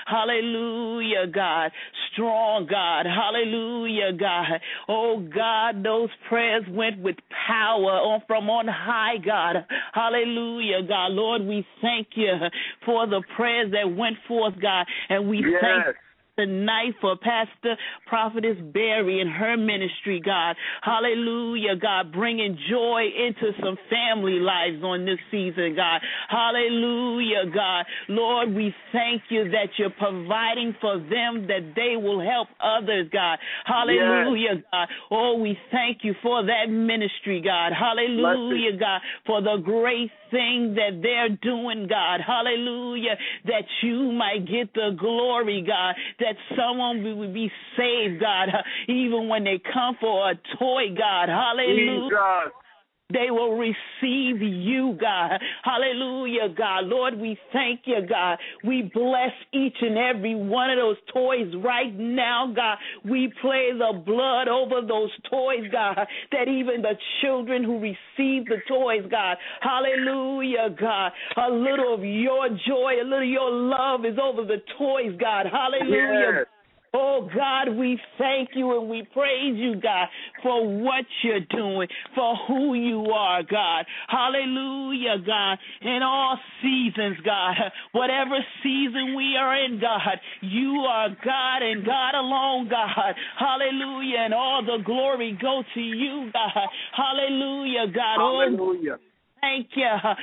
[SPEAKER 10] Hallelujah, God. Strong God. Hallelujah, God. Oh, God, those prayers went with power from on high, God. Hallelujah, God. Lord, we thank you for the prayers that went forth, God, and we thank you tonight for Pastor Prophetess Berry and her ministry, God. Hallelujah, God, bringing joy into some family lives on this season, God. Hallelujah, God. Lord, we thank you that you're providing for them that they will help others, God. Hallelujah, God. Oh, we thank you for that ministry, God. Hallelujah, God, for the great thing that they're doing, God. Hallelujah, that you might get the glory, God, that someone will be saved, God, even when they come for a toy, God. Hallelujah. They will receive you, God. Hallelujah, God. Lord, we thank you, God. We bless each and every one of those toys right now, God. We play the blood over those toys, God, that even the children who receive the toys, God. Hallelujah, God. A little of your joy, a little of your love is over the toys, God. Hallelujah. Oh, God, we thank you and we praise you, God, for what you're doing, for who you are, God. Hallelujah, God. In all seasons, God, whatever season we are in, God, you are God and God alone, God. Hallelujah, and all the glory go to you, God. Hallelujah, God.
[SPEAKER 2] Hallelujah.
[SPEAKER 10] Thank you.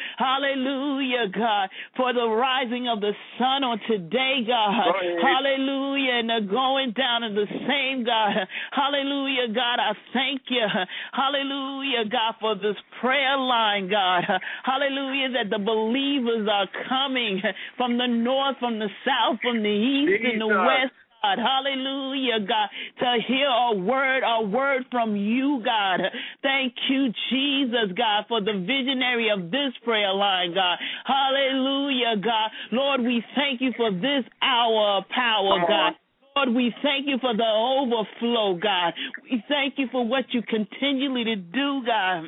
[SPEAKER 10] Hallelujah, God, for the rising of the sun on today, God. Hallelujah, and the going down of the same, God. Hallelujah, God, I thank you. Hallelujah, God, for this prayer line, God. Hallelujah, that the believers are coming from the north, from the south, from the east, and the west. God. Hallelujah, God, to hear a word from you, God. Thank you, Jesus, God, for the visionary of this prayer line, God. Hallelujah, God. Lord, we thank you for this hour of power, God. Lord, we thank you for the overflow, God. We thank you for what you continually to do, God.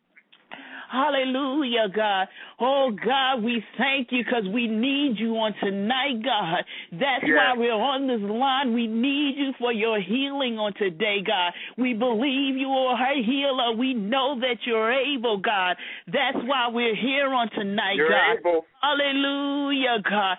[SPEAKER 10] Hallelujah, God. Oh, God, we thank you because we need you on tonight, God. That's why we're on this line. We need you for your healing on today, God. We believe you are a healer. We know that you're able, God. That's why we're here on tonight, God.
[SPEAKER 2] Able.
[SPEAKER 10] Hallelujah, God.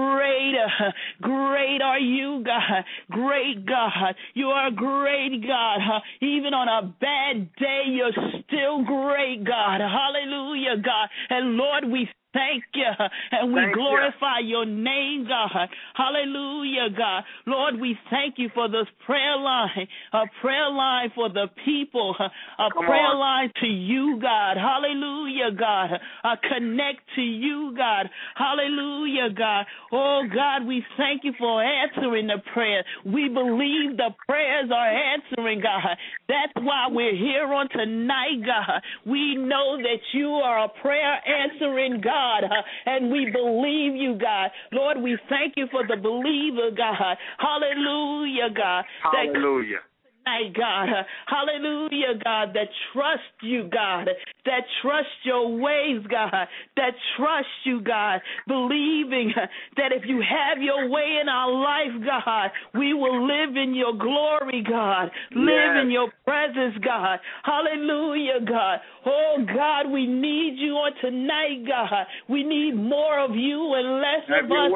[SPEAKER 10] Great are you, God. Great God. You are a great God. Even on a bad day, you're still great, God. Hallelujah, God. And Lord, we thank you, and we glorify your name, God. Hallelujah, God. Lord, we thank you for this prayer line, a prayer line for the people, a prayer line to you, God. Hallelujah, God. A connect to you, God. Hallelujah, God. Oh, God, we thank you for answering the prayer. We believe the prayers are answering, God. That's why we're here on tonight, God. We know that you are a prayer answering God. And we believe you, God. Lord, we thank you for the believer, God. Hallelujah, God.
[SPEAKER 2] Hallelujah.
[SPEAKER 10] God. Hallelujah, God, that trust you, God, that trust your ways, God, that trust you, God, believing that if you have your way in our life, God, we will live in your glory, God, live in your presence, God. Hallelujah, God. Oh, God, we need you on tonight, God. We need more of you and less of us.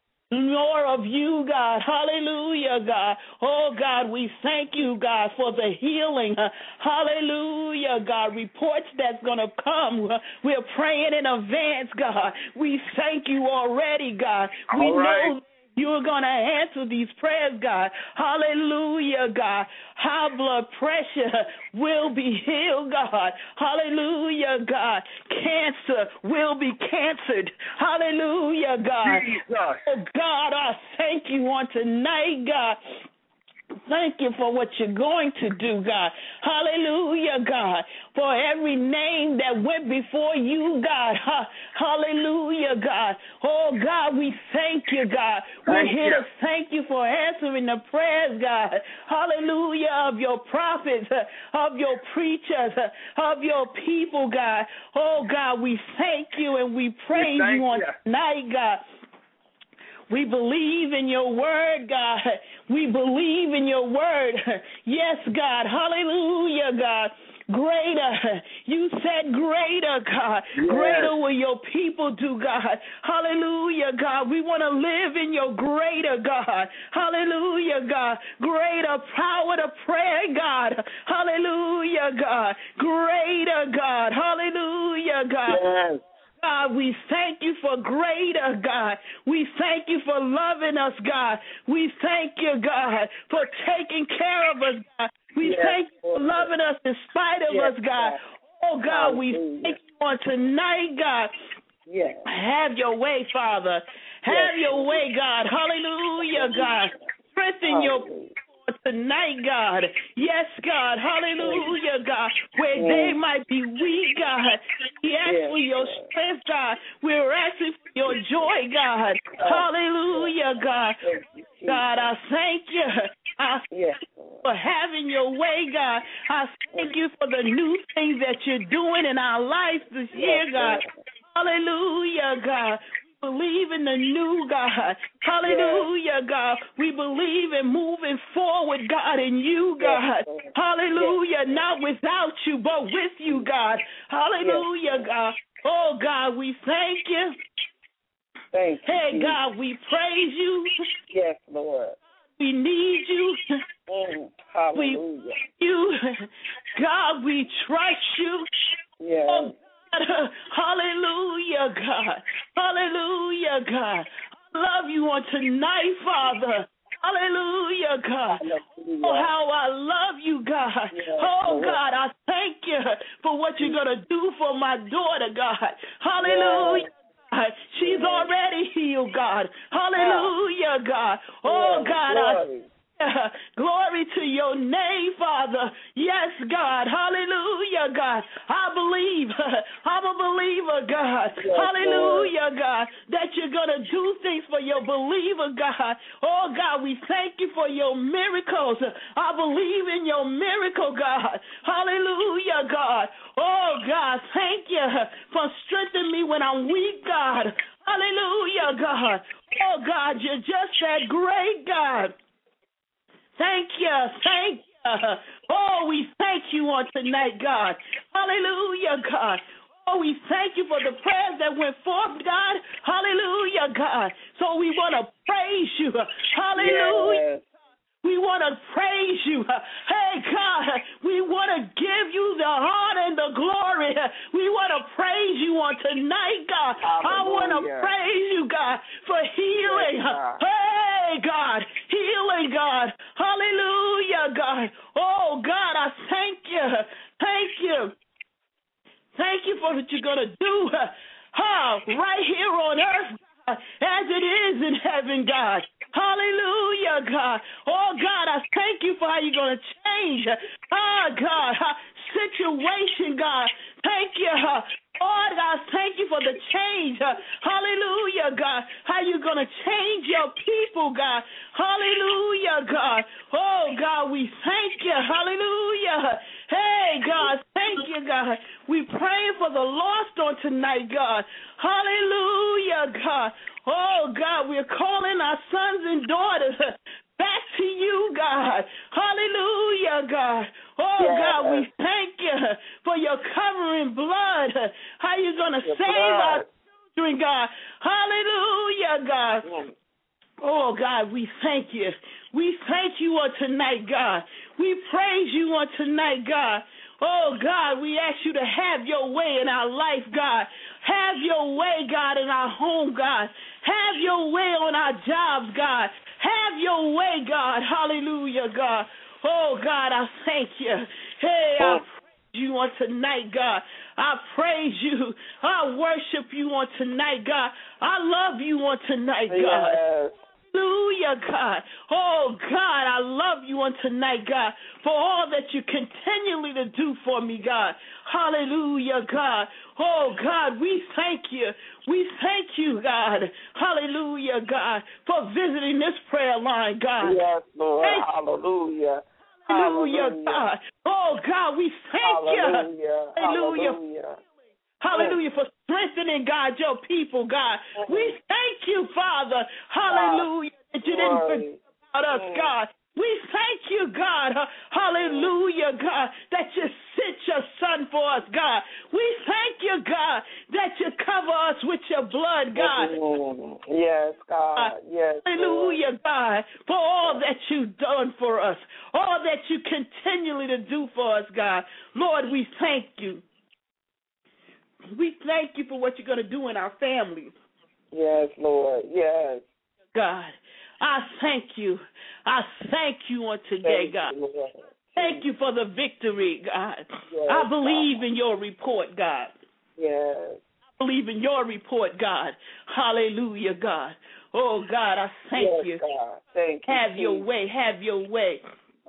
[SPEAKER 10] More of you, God. Hallelujah, God. Oh, God, we thank you, God, for the healing. Hallelujah, God. Reports that's going to come. We're praying in advance, God. We thank you already, God. We know you're going to answer these prayers, God. Hallelujah, God. High blood pressure will be healed, God. Hallelujah, God. Cancer will be canceled. Hallelujah, God.
[SPEAKER 2] Jesus.
[SPEAKER 10] Oh, God, I thank you on tonight, God. Thank you for what you're going to do, God. Hallelujah, God. For every name that went before you, God. Hallelujah, God. Oh, God, we thank you, God. We're here to thank you for answering the prayers, God. Hallelujah, of your prophets, of your preachers, of your people, God. Oh, God, we thank you and we praise you on tonight, God. We believe in your word, God. We believe in your word. Yes, God. Hallelujah, God. Greater. You said greater, God. Yes. Greater will your people do, God. Hallelujah, God. We want to live in your greater, God. Hallelujah, God. Greater power to pray, God. Hallelujah, God. Greater, God. Hallelujah, God. Yes. God, we thank you for greater, God. We thank you for loving us, God. We thank you, God, for taking care of us, God. We thank you for loving us in spite of us, God. Oh, God, we thank you on tonight, God. Have your way, Father. Have your way, God. Hallelujah, God. Strengthen your people tonight, God. Yes, God. Hallelujah, God. Where they might be weak, God. We ask for your strength, God. We're asking for your joy, God. Hallelujah, God. God, I thank you. I thank you for having your way, God. I thank you for the new things that you're doing in our lives this year, God. Hallelujah, God. Believe in the new, God. Hallelujah, God. We believe in moving forward, God, in you, God. Hallelujah. Not without you, but with you, God. Hallelujah, God. Oh, God, we thank you. Hey, God, we praise you.
[SPEAKER 3] Yes, Lord.
[SPEAKER 10] We need you.
[SPEAKER 3] Hallelujah.
[SPEAKER 10] We need you. God, we trust you.
[SPEAKER 3] Yes.
[SPEAKER 10] Oh, hallelujah, God. Hallelujah, God. I love you on tonight, Father. Hallelujah, God. Hallelujah. Oh, how I love you, God. Yes, oh, Lord. God, I thank you for what you're going to do for my daughter, God. Hallelujah. Yes. God. She's already healed, God. Hallelujah, God. Oh, God, I Glory to your name, Father. Yes, God. Hallelujah, God. I believe. I'm a believer, God. Yes, hallelujah, Lord. God, that you're going to do things for your believer, God. Oh, God, we thank you for your miracles. I believe in your miracle, God. Hallelujah, God. Oh, God, thank you for strengthening me when I'm weak, God. Hallelujah, God. Oh, God, you're just that great, God. Thank you. Thank you. Oh, we thank you on tonight, God. Hallelujah, God. Oh, we thank you for the prayers that went forth, God. Hallelujah, God. So we want to praise you. Hallelujah. Yes. We want to praise you. Hey, God, we want to give you the honor and the glory. We want to praise you on tonight, God. Hallelujah. I want to praise you, God, for healing. Yes, God. Hey, God, healing, God. Hallelujah, God. Oh, God, I thank you. Thank you. Thank you for what you're going to do right here on earth, God, as it is in heaven, God. Hallelujah, God. Oh, God, I thank you for how you're going to change, God, situation, God. Thank you, Lord, God, thank you for the change. Hallelujah, God. How you're going to change your people, God. Hallelujah, God. Oh, God, we thank you. Hallelujah. Hey, God, thank you, God. We praying for the lost on tonight, God. Hallelujah, God. Oh, God, we're calling our sons and daughters back to you, God. Hallelujah, God. Oh, yes. God, we thank you for your covering blood. How you going to save our children, God. Hallelujah, God. Oh, God, we thank you. We thank you on tonight, God. We praise you on tonight, God. Oh, God, we ask you to have your way in our life, God. Have your way, God, in our home, God. Have your way on our jobs, God. Have your way, God. Hallelujah, God. Oh, God, I thank you. Hey, I praise you on tonight, God. I praise you. I worship you on tonight, God. I love you on tonight, God. Yes. Hallelujah, God. Oh, God, I love you on tonight, God, for all that you continually to do for me, God. Hallelujah, God. Oh, God, we thank you. We thank you, God. Hallelujah, God, for visiting this prayer line, God.
[SPEAKER 3] Yes, Lord. Hallelujah.
[SPEAKER 10] Hallelujah, God. Oh, God, we thank you.
[SPEAKER 3] Hallelujah.
[SPEAKER 10] Hallelujah, for strengthening, God, your people, God. We thank you, Father. Hallelujah, that you didn't forget about us, God. We thank you, God. Hallelujah, God, that you sent your son for us, God. We thank you, God, that you cover us with your blood, God.
[SPEAKER 3] Yes, God. Yes.
[SPEAKER 10] Hallelujah, God, for all that you've done for us, all that you continually to do for us, God. Lord, we thank you. We thank you for what you're going to do in our families.
[SPEAKER 3] Yes, Lord. Yes.
[SPEAKER 10] God, I thank you. I thank you on today, God. Thank you for the victory, God.
[SPEAKER 3] Yes,
[SPEAKER 10] I believe in your report, God.
[SPEAKER 3] Yes.
[SPEAKER 10] I believe in your report, God. Hallelujah, God. Oh, God, I thank you.
[SPEAKER 3] God. Thank you.
[SPEAKER 10] Have your way. Have your way.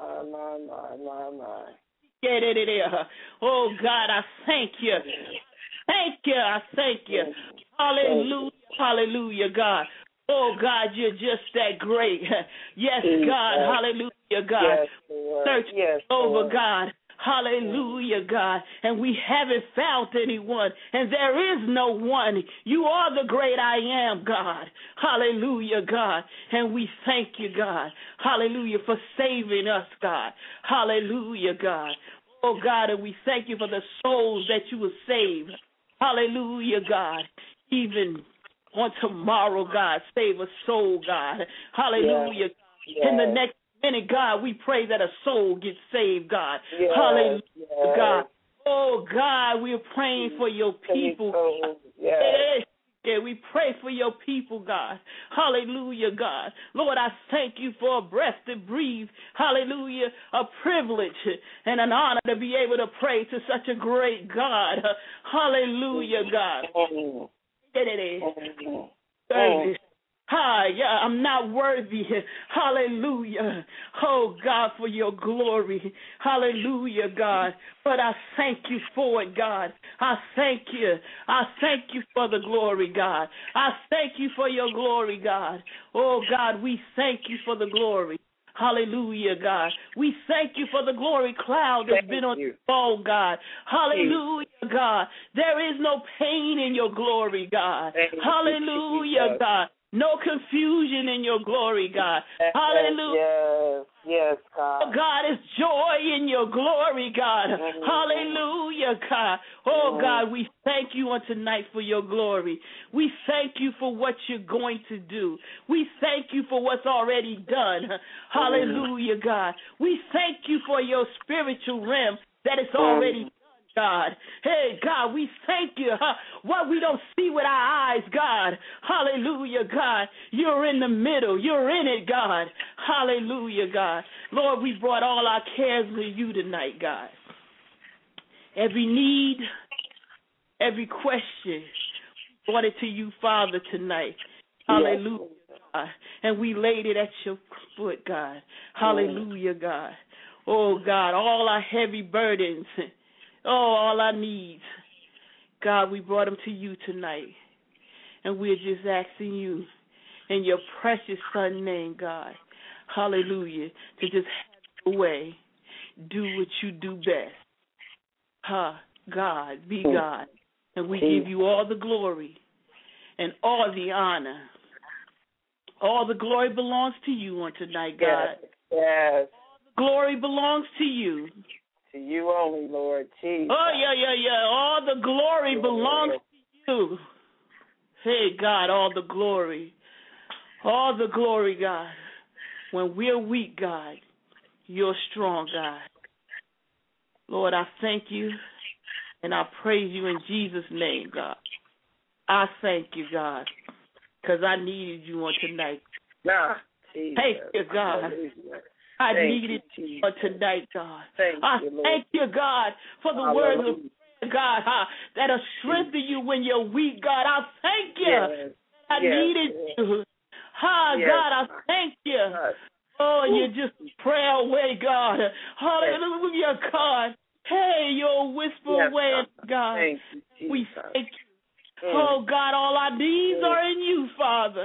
[SPEAKER 3] My.
[SPEAKER 10] Get it there. Oh, God, I thank you. Thank you. I thank you. Hallelujah. Hallelujah, God. Oh, God, you're just that great. Yes, God. Hallelujah, God. Search over, God. Hallelujah, God. And we haven't found anyone, and there is no one. You are the great I am, God. Hallelujah, God. And we thank you, God. Hallelujah, for saving us, God. Hallelujah, God. Oh, God, and we thank you for the souls that you will save. Hallelujah, God. Even on tomorrow, God, save a soul, God. Hallelujah. In the next minute, God, we pray that a soul gets saved, God. Hallelujah, God. Oh, God, we're praying for your people. Yeah, we pray for your people, God. Hallelujah, God. Lord, I thank you for a breath to breathe. Hallelujah, a privilege and an honor to be able to pray to such a great God. Hallelujah, God. I'm not worthy. Hallelujah. Oh, God, for your glory. Hallelujah, God. But I thank you for it, God. I thank you. I thank you for the glory, God. I thank you for your glory, God. Oh, God, we thank you for the glory. Hallelujah, God. We thank you for the glory cloud that's been on the phone, God. Hallelujah, God. There is no pain in your glory, God. Hallelujah, God. No confusion in your glory, God. Hallelujah.
[SPEAKER 3] Yes, God.
[SPEAKER 10] Oh, God, it's joy in your glory, God. Hallelujah, God. Oh, God, we thank you on tonight for your glory. We thank you for what you're going to do. We thank you for what's already done. Hallelujah, God. We thank you for your spiritual realm that it's already done, God. Hey, God, we thank you. What we don't see with our eyes, God. Hallelujah, God. You're in the middle. You're in it, God. Hallelujah, God. Lord, we brought all our cares to you tonight, God. Every need, every question, brought it to you, Father, tonight. Hallelujah, God. And we laid it at your foot, God. Hallelujah, God. Oh, God, all our heavy burdens, all our needs, God, we brought them to you tonight. And we're just asking you in your precious Son's name, God, hallelujah, to just have your way. Do what you do best. God, be God. And we give you all the glory and all the honor. All the glory belongs to you on tonight, God.
[SPEAKER 3] Yes.
[SPEAKER 10] Glory belongs to you.
[SPEAKER 3] To you only, Lord Jesus.
[SPEAKER 10] Oh, yeah. All the glory belongs to you. Hey, God, all the glory. All the glory, God. When we're weak, God, you're strong, God. Lord, I thank you and I praise you in Jesus' name, God. I thank you, God, because I needed you on tonight. Thank you, God. I needed you on tonight, God. Thank you, God, for the words of God, that'll strengthen you when you're weak, God. I thank you. I needed you. God, I thank you. Oh, you just pray away, God. Hallelujah, God. Hey, you'll whisper away, God. We thank you. Oh, God, all our needs are in you, Father.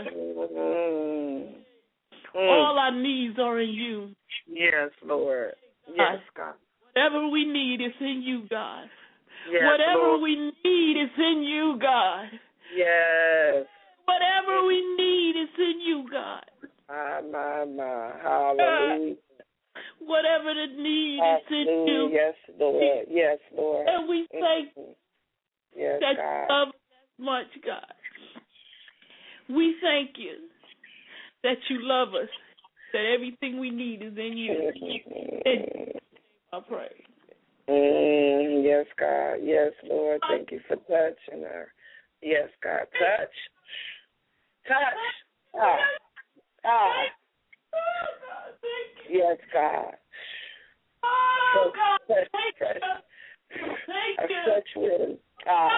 [SPEAKER 10] All our needs are in you.
[SPEAKER 3] Yes, Lord. Yes, God.
[SPEAKER 10] Whatever we need is in you, God.
[SPEAKER 3] Yes,
[SPEAKER 10] whatever
[SPEAKER 3] Lord.
[SPEAKER 10] we need is in you, God.
[SPEAKER 3] Yes.
[SPEAKER 10] Whatever we need is in you, God.
[SPEAKER 3] My. Hallelujah.
[SPEAKER 10] Whatever the need is in you.
[SPEAKER 3] Yes, Lord. Yes, Lord.
[SPEAKER 10] And we thank
[SPEAKER 3] yes,
[SPEAKER 10] that
[SPEAKER 3] God.
[SPEAKER 10] you love us much, God. We thank you that you love us, that everything we need is in you. I pray.
[SPEAKER 3] Yes, God. Yes, Lord. Thank you for touching her. Yes, God. Touch. Yes, God.
[SPEAKER 10] Oh, God.
[SPEAKER 3] Touch with God.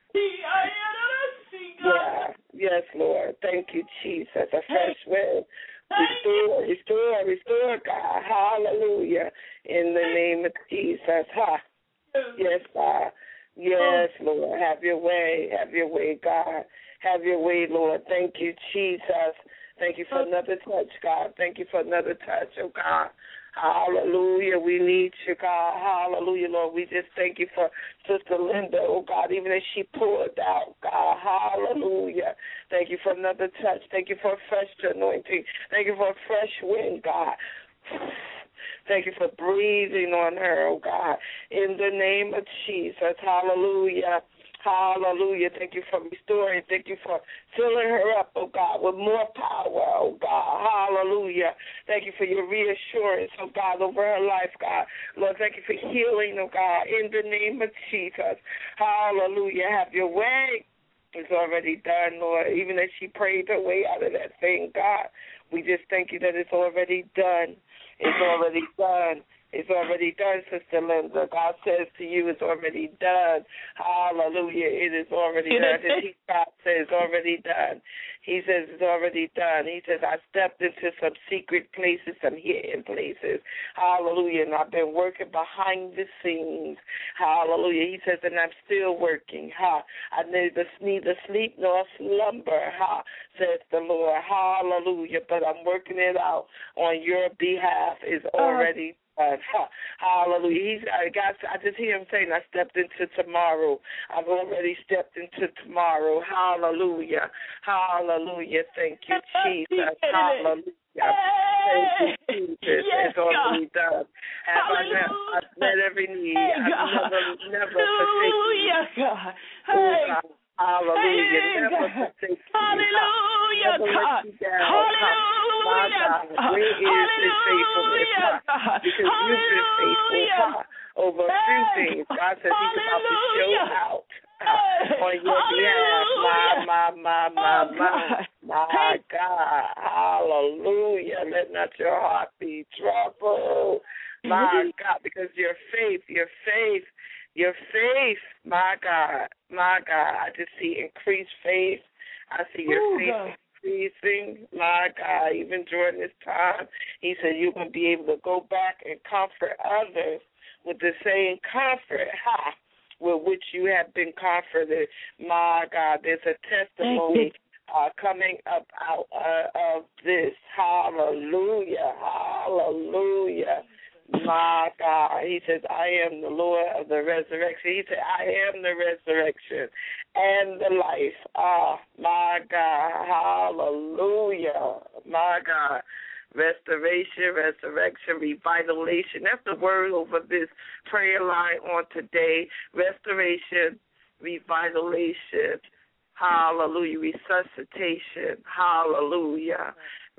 [SPEAKER 3] Yeah. Yes, Lord. Thank you, Jesus. A fresh wind. Restore, God. Hallelujah. In the name of Jesus. Yes, God. Yes, Lord. Have your way, God. Have your way, Lord. Thank you, Jesus. Thank you for another touch, God. Thank you for another touch, oh God. Hallelujah. We need you, God. Hallelujah, Lord. We just thank you for Sister Linda, oh God, even as she poured out, God. Hallelujah. Thank you for another touch. Thank you for a fresh anointing. Thank you for a fresh wind, God. Thank you for breathing on her, oh God. In the name of Jesus. Hallelujah. Hallelujah. Thank you for restoring. Thank you for filling her up, oh God, with more power, oh God. Hallelujah. Thank you for your reassurance, oh God, over her life, God. Lord, thank you for healing, oh God, in the name of Jesus. Hallelujah. Have your way. It's already done, Lord. Even as she prayed her way out of that thing, God, we just thank you that it's already done. It's already done. It's already done, Sister Linda. God says to you, it's already done. Hallelujah. It is already done. God says it's already done. He says it's already done. He says, I stepped into some secret places, some hidden places. Hallelujah. And I've been working behind the scenes. Hallelujah. He says, and I'm still working. I neither sleep nor slumber. Says the Lord. Hallelujah. But I'm working it out on your behalf. It's already hallelujah. I just hear him saying, I stepped into tomorrow. I've already stepped into tomorrow. Hallelujah. Hallelujah. Thank you, Jesus. Hallelujah. Thank you, Jesus. It's already done. I've met every need. I've never forsaken you. God. Hallelujah. Never forsake you. Hallelujah, God. Hallelujah. Where is his faithfulness, God? Because you've been faithful, over a few things. God says he's about to show out on your behalf. My God. Hallelujah. Let not your heart be troubled. My God, because your faith, my God, I just see increased faith. I see your faith increasing, my God, even during this time. He said you're going to be able to go back and comfort others with the same comfort, with which you have been comforted. My God, there's a testimony coming up out of this. Hallelujah, hallelujah. My God, he says, I am the Lord of the resurrection. He said, I am the resurrection and the life. My God, hallelujah. My God, restoration, resurrection, revitalization. That's the word over this prayer line on today. Restoration, revitalization, hallelujah, resuscitation, hallelujah.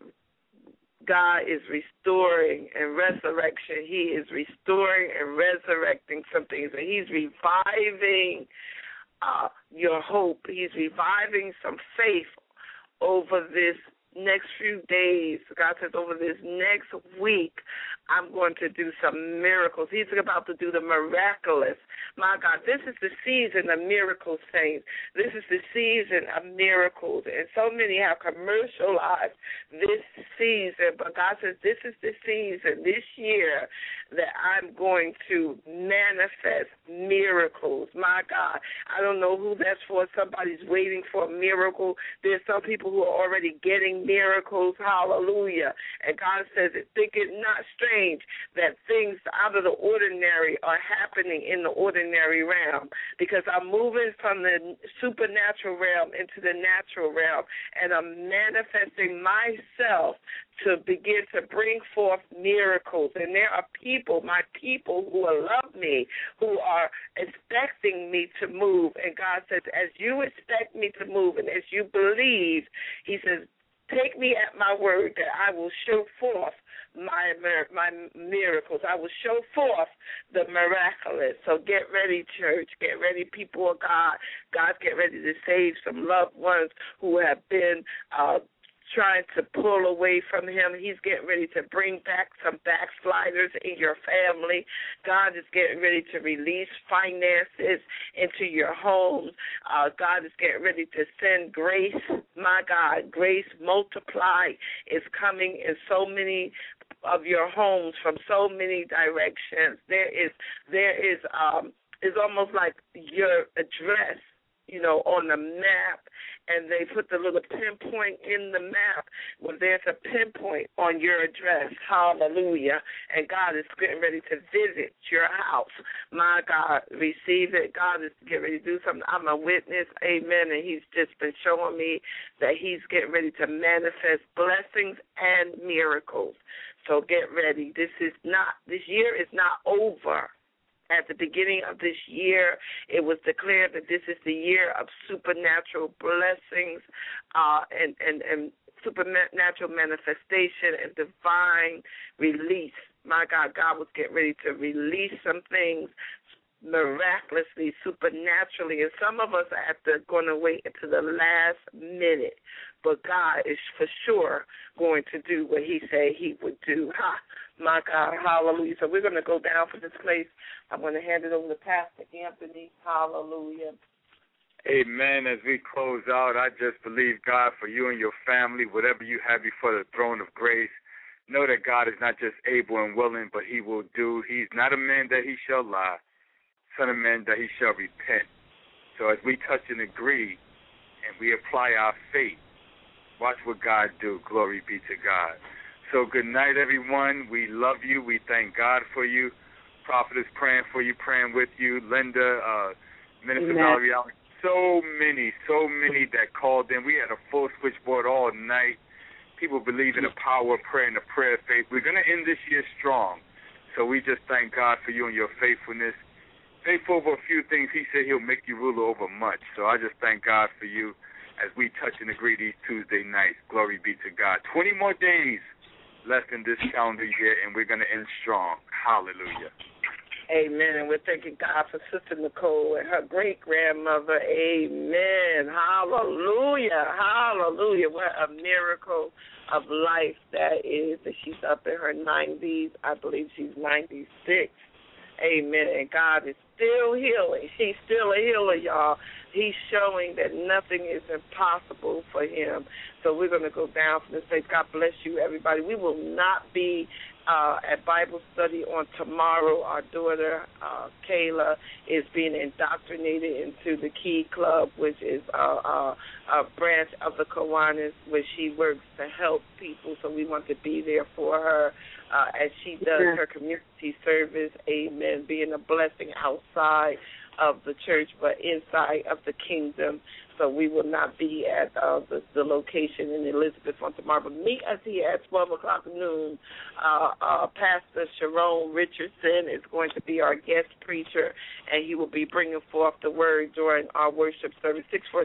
[SPEAKER 3] God is restoring and resurrection. He is restoring and resurrecting some things. And he's reviving your hope. He's reviving some faith over this next few days. God says over this next week, I'm going to do some miracles. He's about to do the miraculous. My God, this is the season of miracles, saints. This is the season of miracles. And so many have commercialized this season. But God says this is the season, this year, that I'm going to manifest miracles. My God, I don't know who that's for. Somebody's waiting for a miracle. There's some people who are already getting miracles. Hallelujah. And God says, think it not strange that things out of the ordinary are happening in the ordinary realm, because I'm moving from the supernatural realm into the natural realm, and I'm manifesting myself to begin to bring forth miracles. And there are people, my people who love me, who are expecting me to move. And God says, as you expect me to move and as you believe, he says, take me at my word that I will show forth my miracles. I will show forth the miraculous. So get ready, church. Get ready, people of God. God, get ready to save some loved ones who have been trying to pull away from him. He's getting ready to bring back some backsliders in your family. God is getting ready to release finances into your homes. God is getting ready to send grace. My God, grace multiply is coming in so many of your homes from so many directions. It's almost like your address, on the map, and they put the little pinpoint in the map. Well, there's a pinpoint on your address. Hallelujah. And God is getting ready to visit your house. My God, receive it. God is getting ready to do something. I'm a witness. Amen. And he's just been showing me that he's getting ready to manifest blessings and miracles. So get ready. This year is not over. At the beginning of this year, it was declared that this is the year of supernatural blessings and supernatural manifestation and divine release. My God, God was getting ready to release some things miraculously, supernaturally, and some of us are going to wait until the last minute. But God is for sure going to do what he said he would do. My God, hallelujah. So we're going to go down from this place. I'm going to hand it over to Pastor Anthony. Hallelujah.
[SPEAKER 2] Amen. As we close out, I just believe God for you and your family, whatever you have before the throne of grace. Know that God is not just able and willing, but he will do. He's not a man that he shall lie, son of man that he shall repent. So as we touch and agree and we apply our faith, watch what God do. Glory be to God. So good night, everyone. We love you. We thank God for you. Prophet is praying for you, praying with you. Linda, Minister Valerie Allen. So many that called in. We had a full switchboard all night. People believe in the power of prayer and the prayer of faith. We're going to end this year strong. So we just thank God for you and your faithfulness. Faithful over a few things, he said he'll make you ruler over much. So I just thank God for you as we touch and agree these Tuesday nights. Glory be to God. 20 more days left in this calendar year, and we're going to end strong. Hallelujah.
[SPEAKER 3] Amen. And we're thanking God for Sister Nicole and her great-grandmother. Amen. Hallelujah. Hallelujah. What a miracle of life that is. That she's up in her 90s. I believe she's 96. Amen. And God is still healing. He's still a healer, y'all. He's showing that nothing is impossible for him. So we're going to go down from this place. God bless you, everybody. We will not be at Bible study on tomorrow. Our daughter, Kayla, is being indoctrinated into the Key Club, which is a branch of the Kiwanis, where she works to help people. So we want to be there for her as she does her community service. Amen. Being a blessing outside of the church, but inside of the kingdom. So we will not be at the location in Elizabeth on tomorrow. But meet us here at 12 o'clock noon. Pastor Sharon Richardson is going to be our guest preacher, and he will be bringing forth the word during our worship service.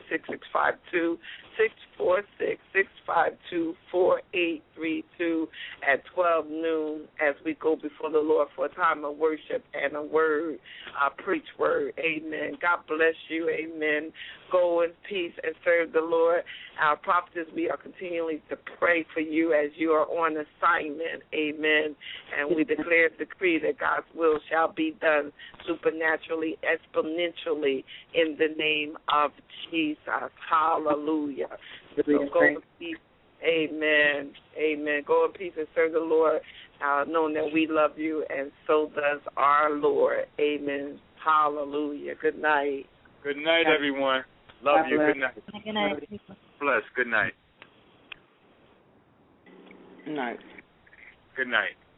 [SPEAKER 3] 646-652-4832 at 12 noon as we go before the Lord for a time of worship and a word, preach word. Amen. God bless you. Amen. Go in peace and serve the Lord. Our prophets, we are continuing to pray for you as you are on assignment. Amen. And we declare and decree that God's will shall be done supernaturally, exponentially, in the name of Jesus. Hallelujah. So go in peace. Amen. Amen. Go in peace and serve the Lord, knowing that we love you, and so does our Lord. Amen. Hallelujah. Good night.
[SPEAKER 2] Good night, everyone. Love you. Good night.
[SPEAKER 8] Good night.
[SPEAKER 2] Bless. Good night.
[SPEAKER 10] Good night.
[SPEAKER 2] Good night.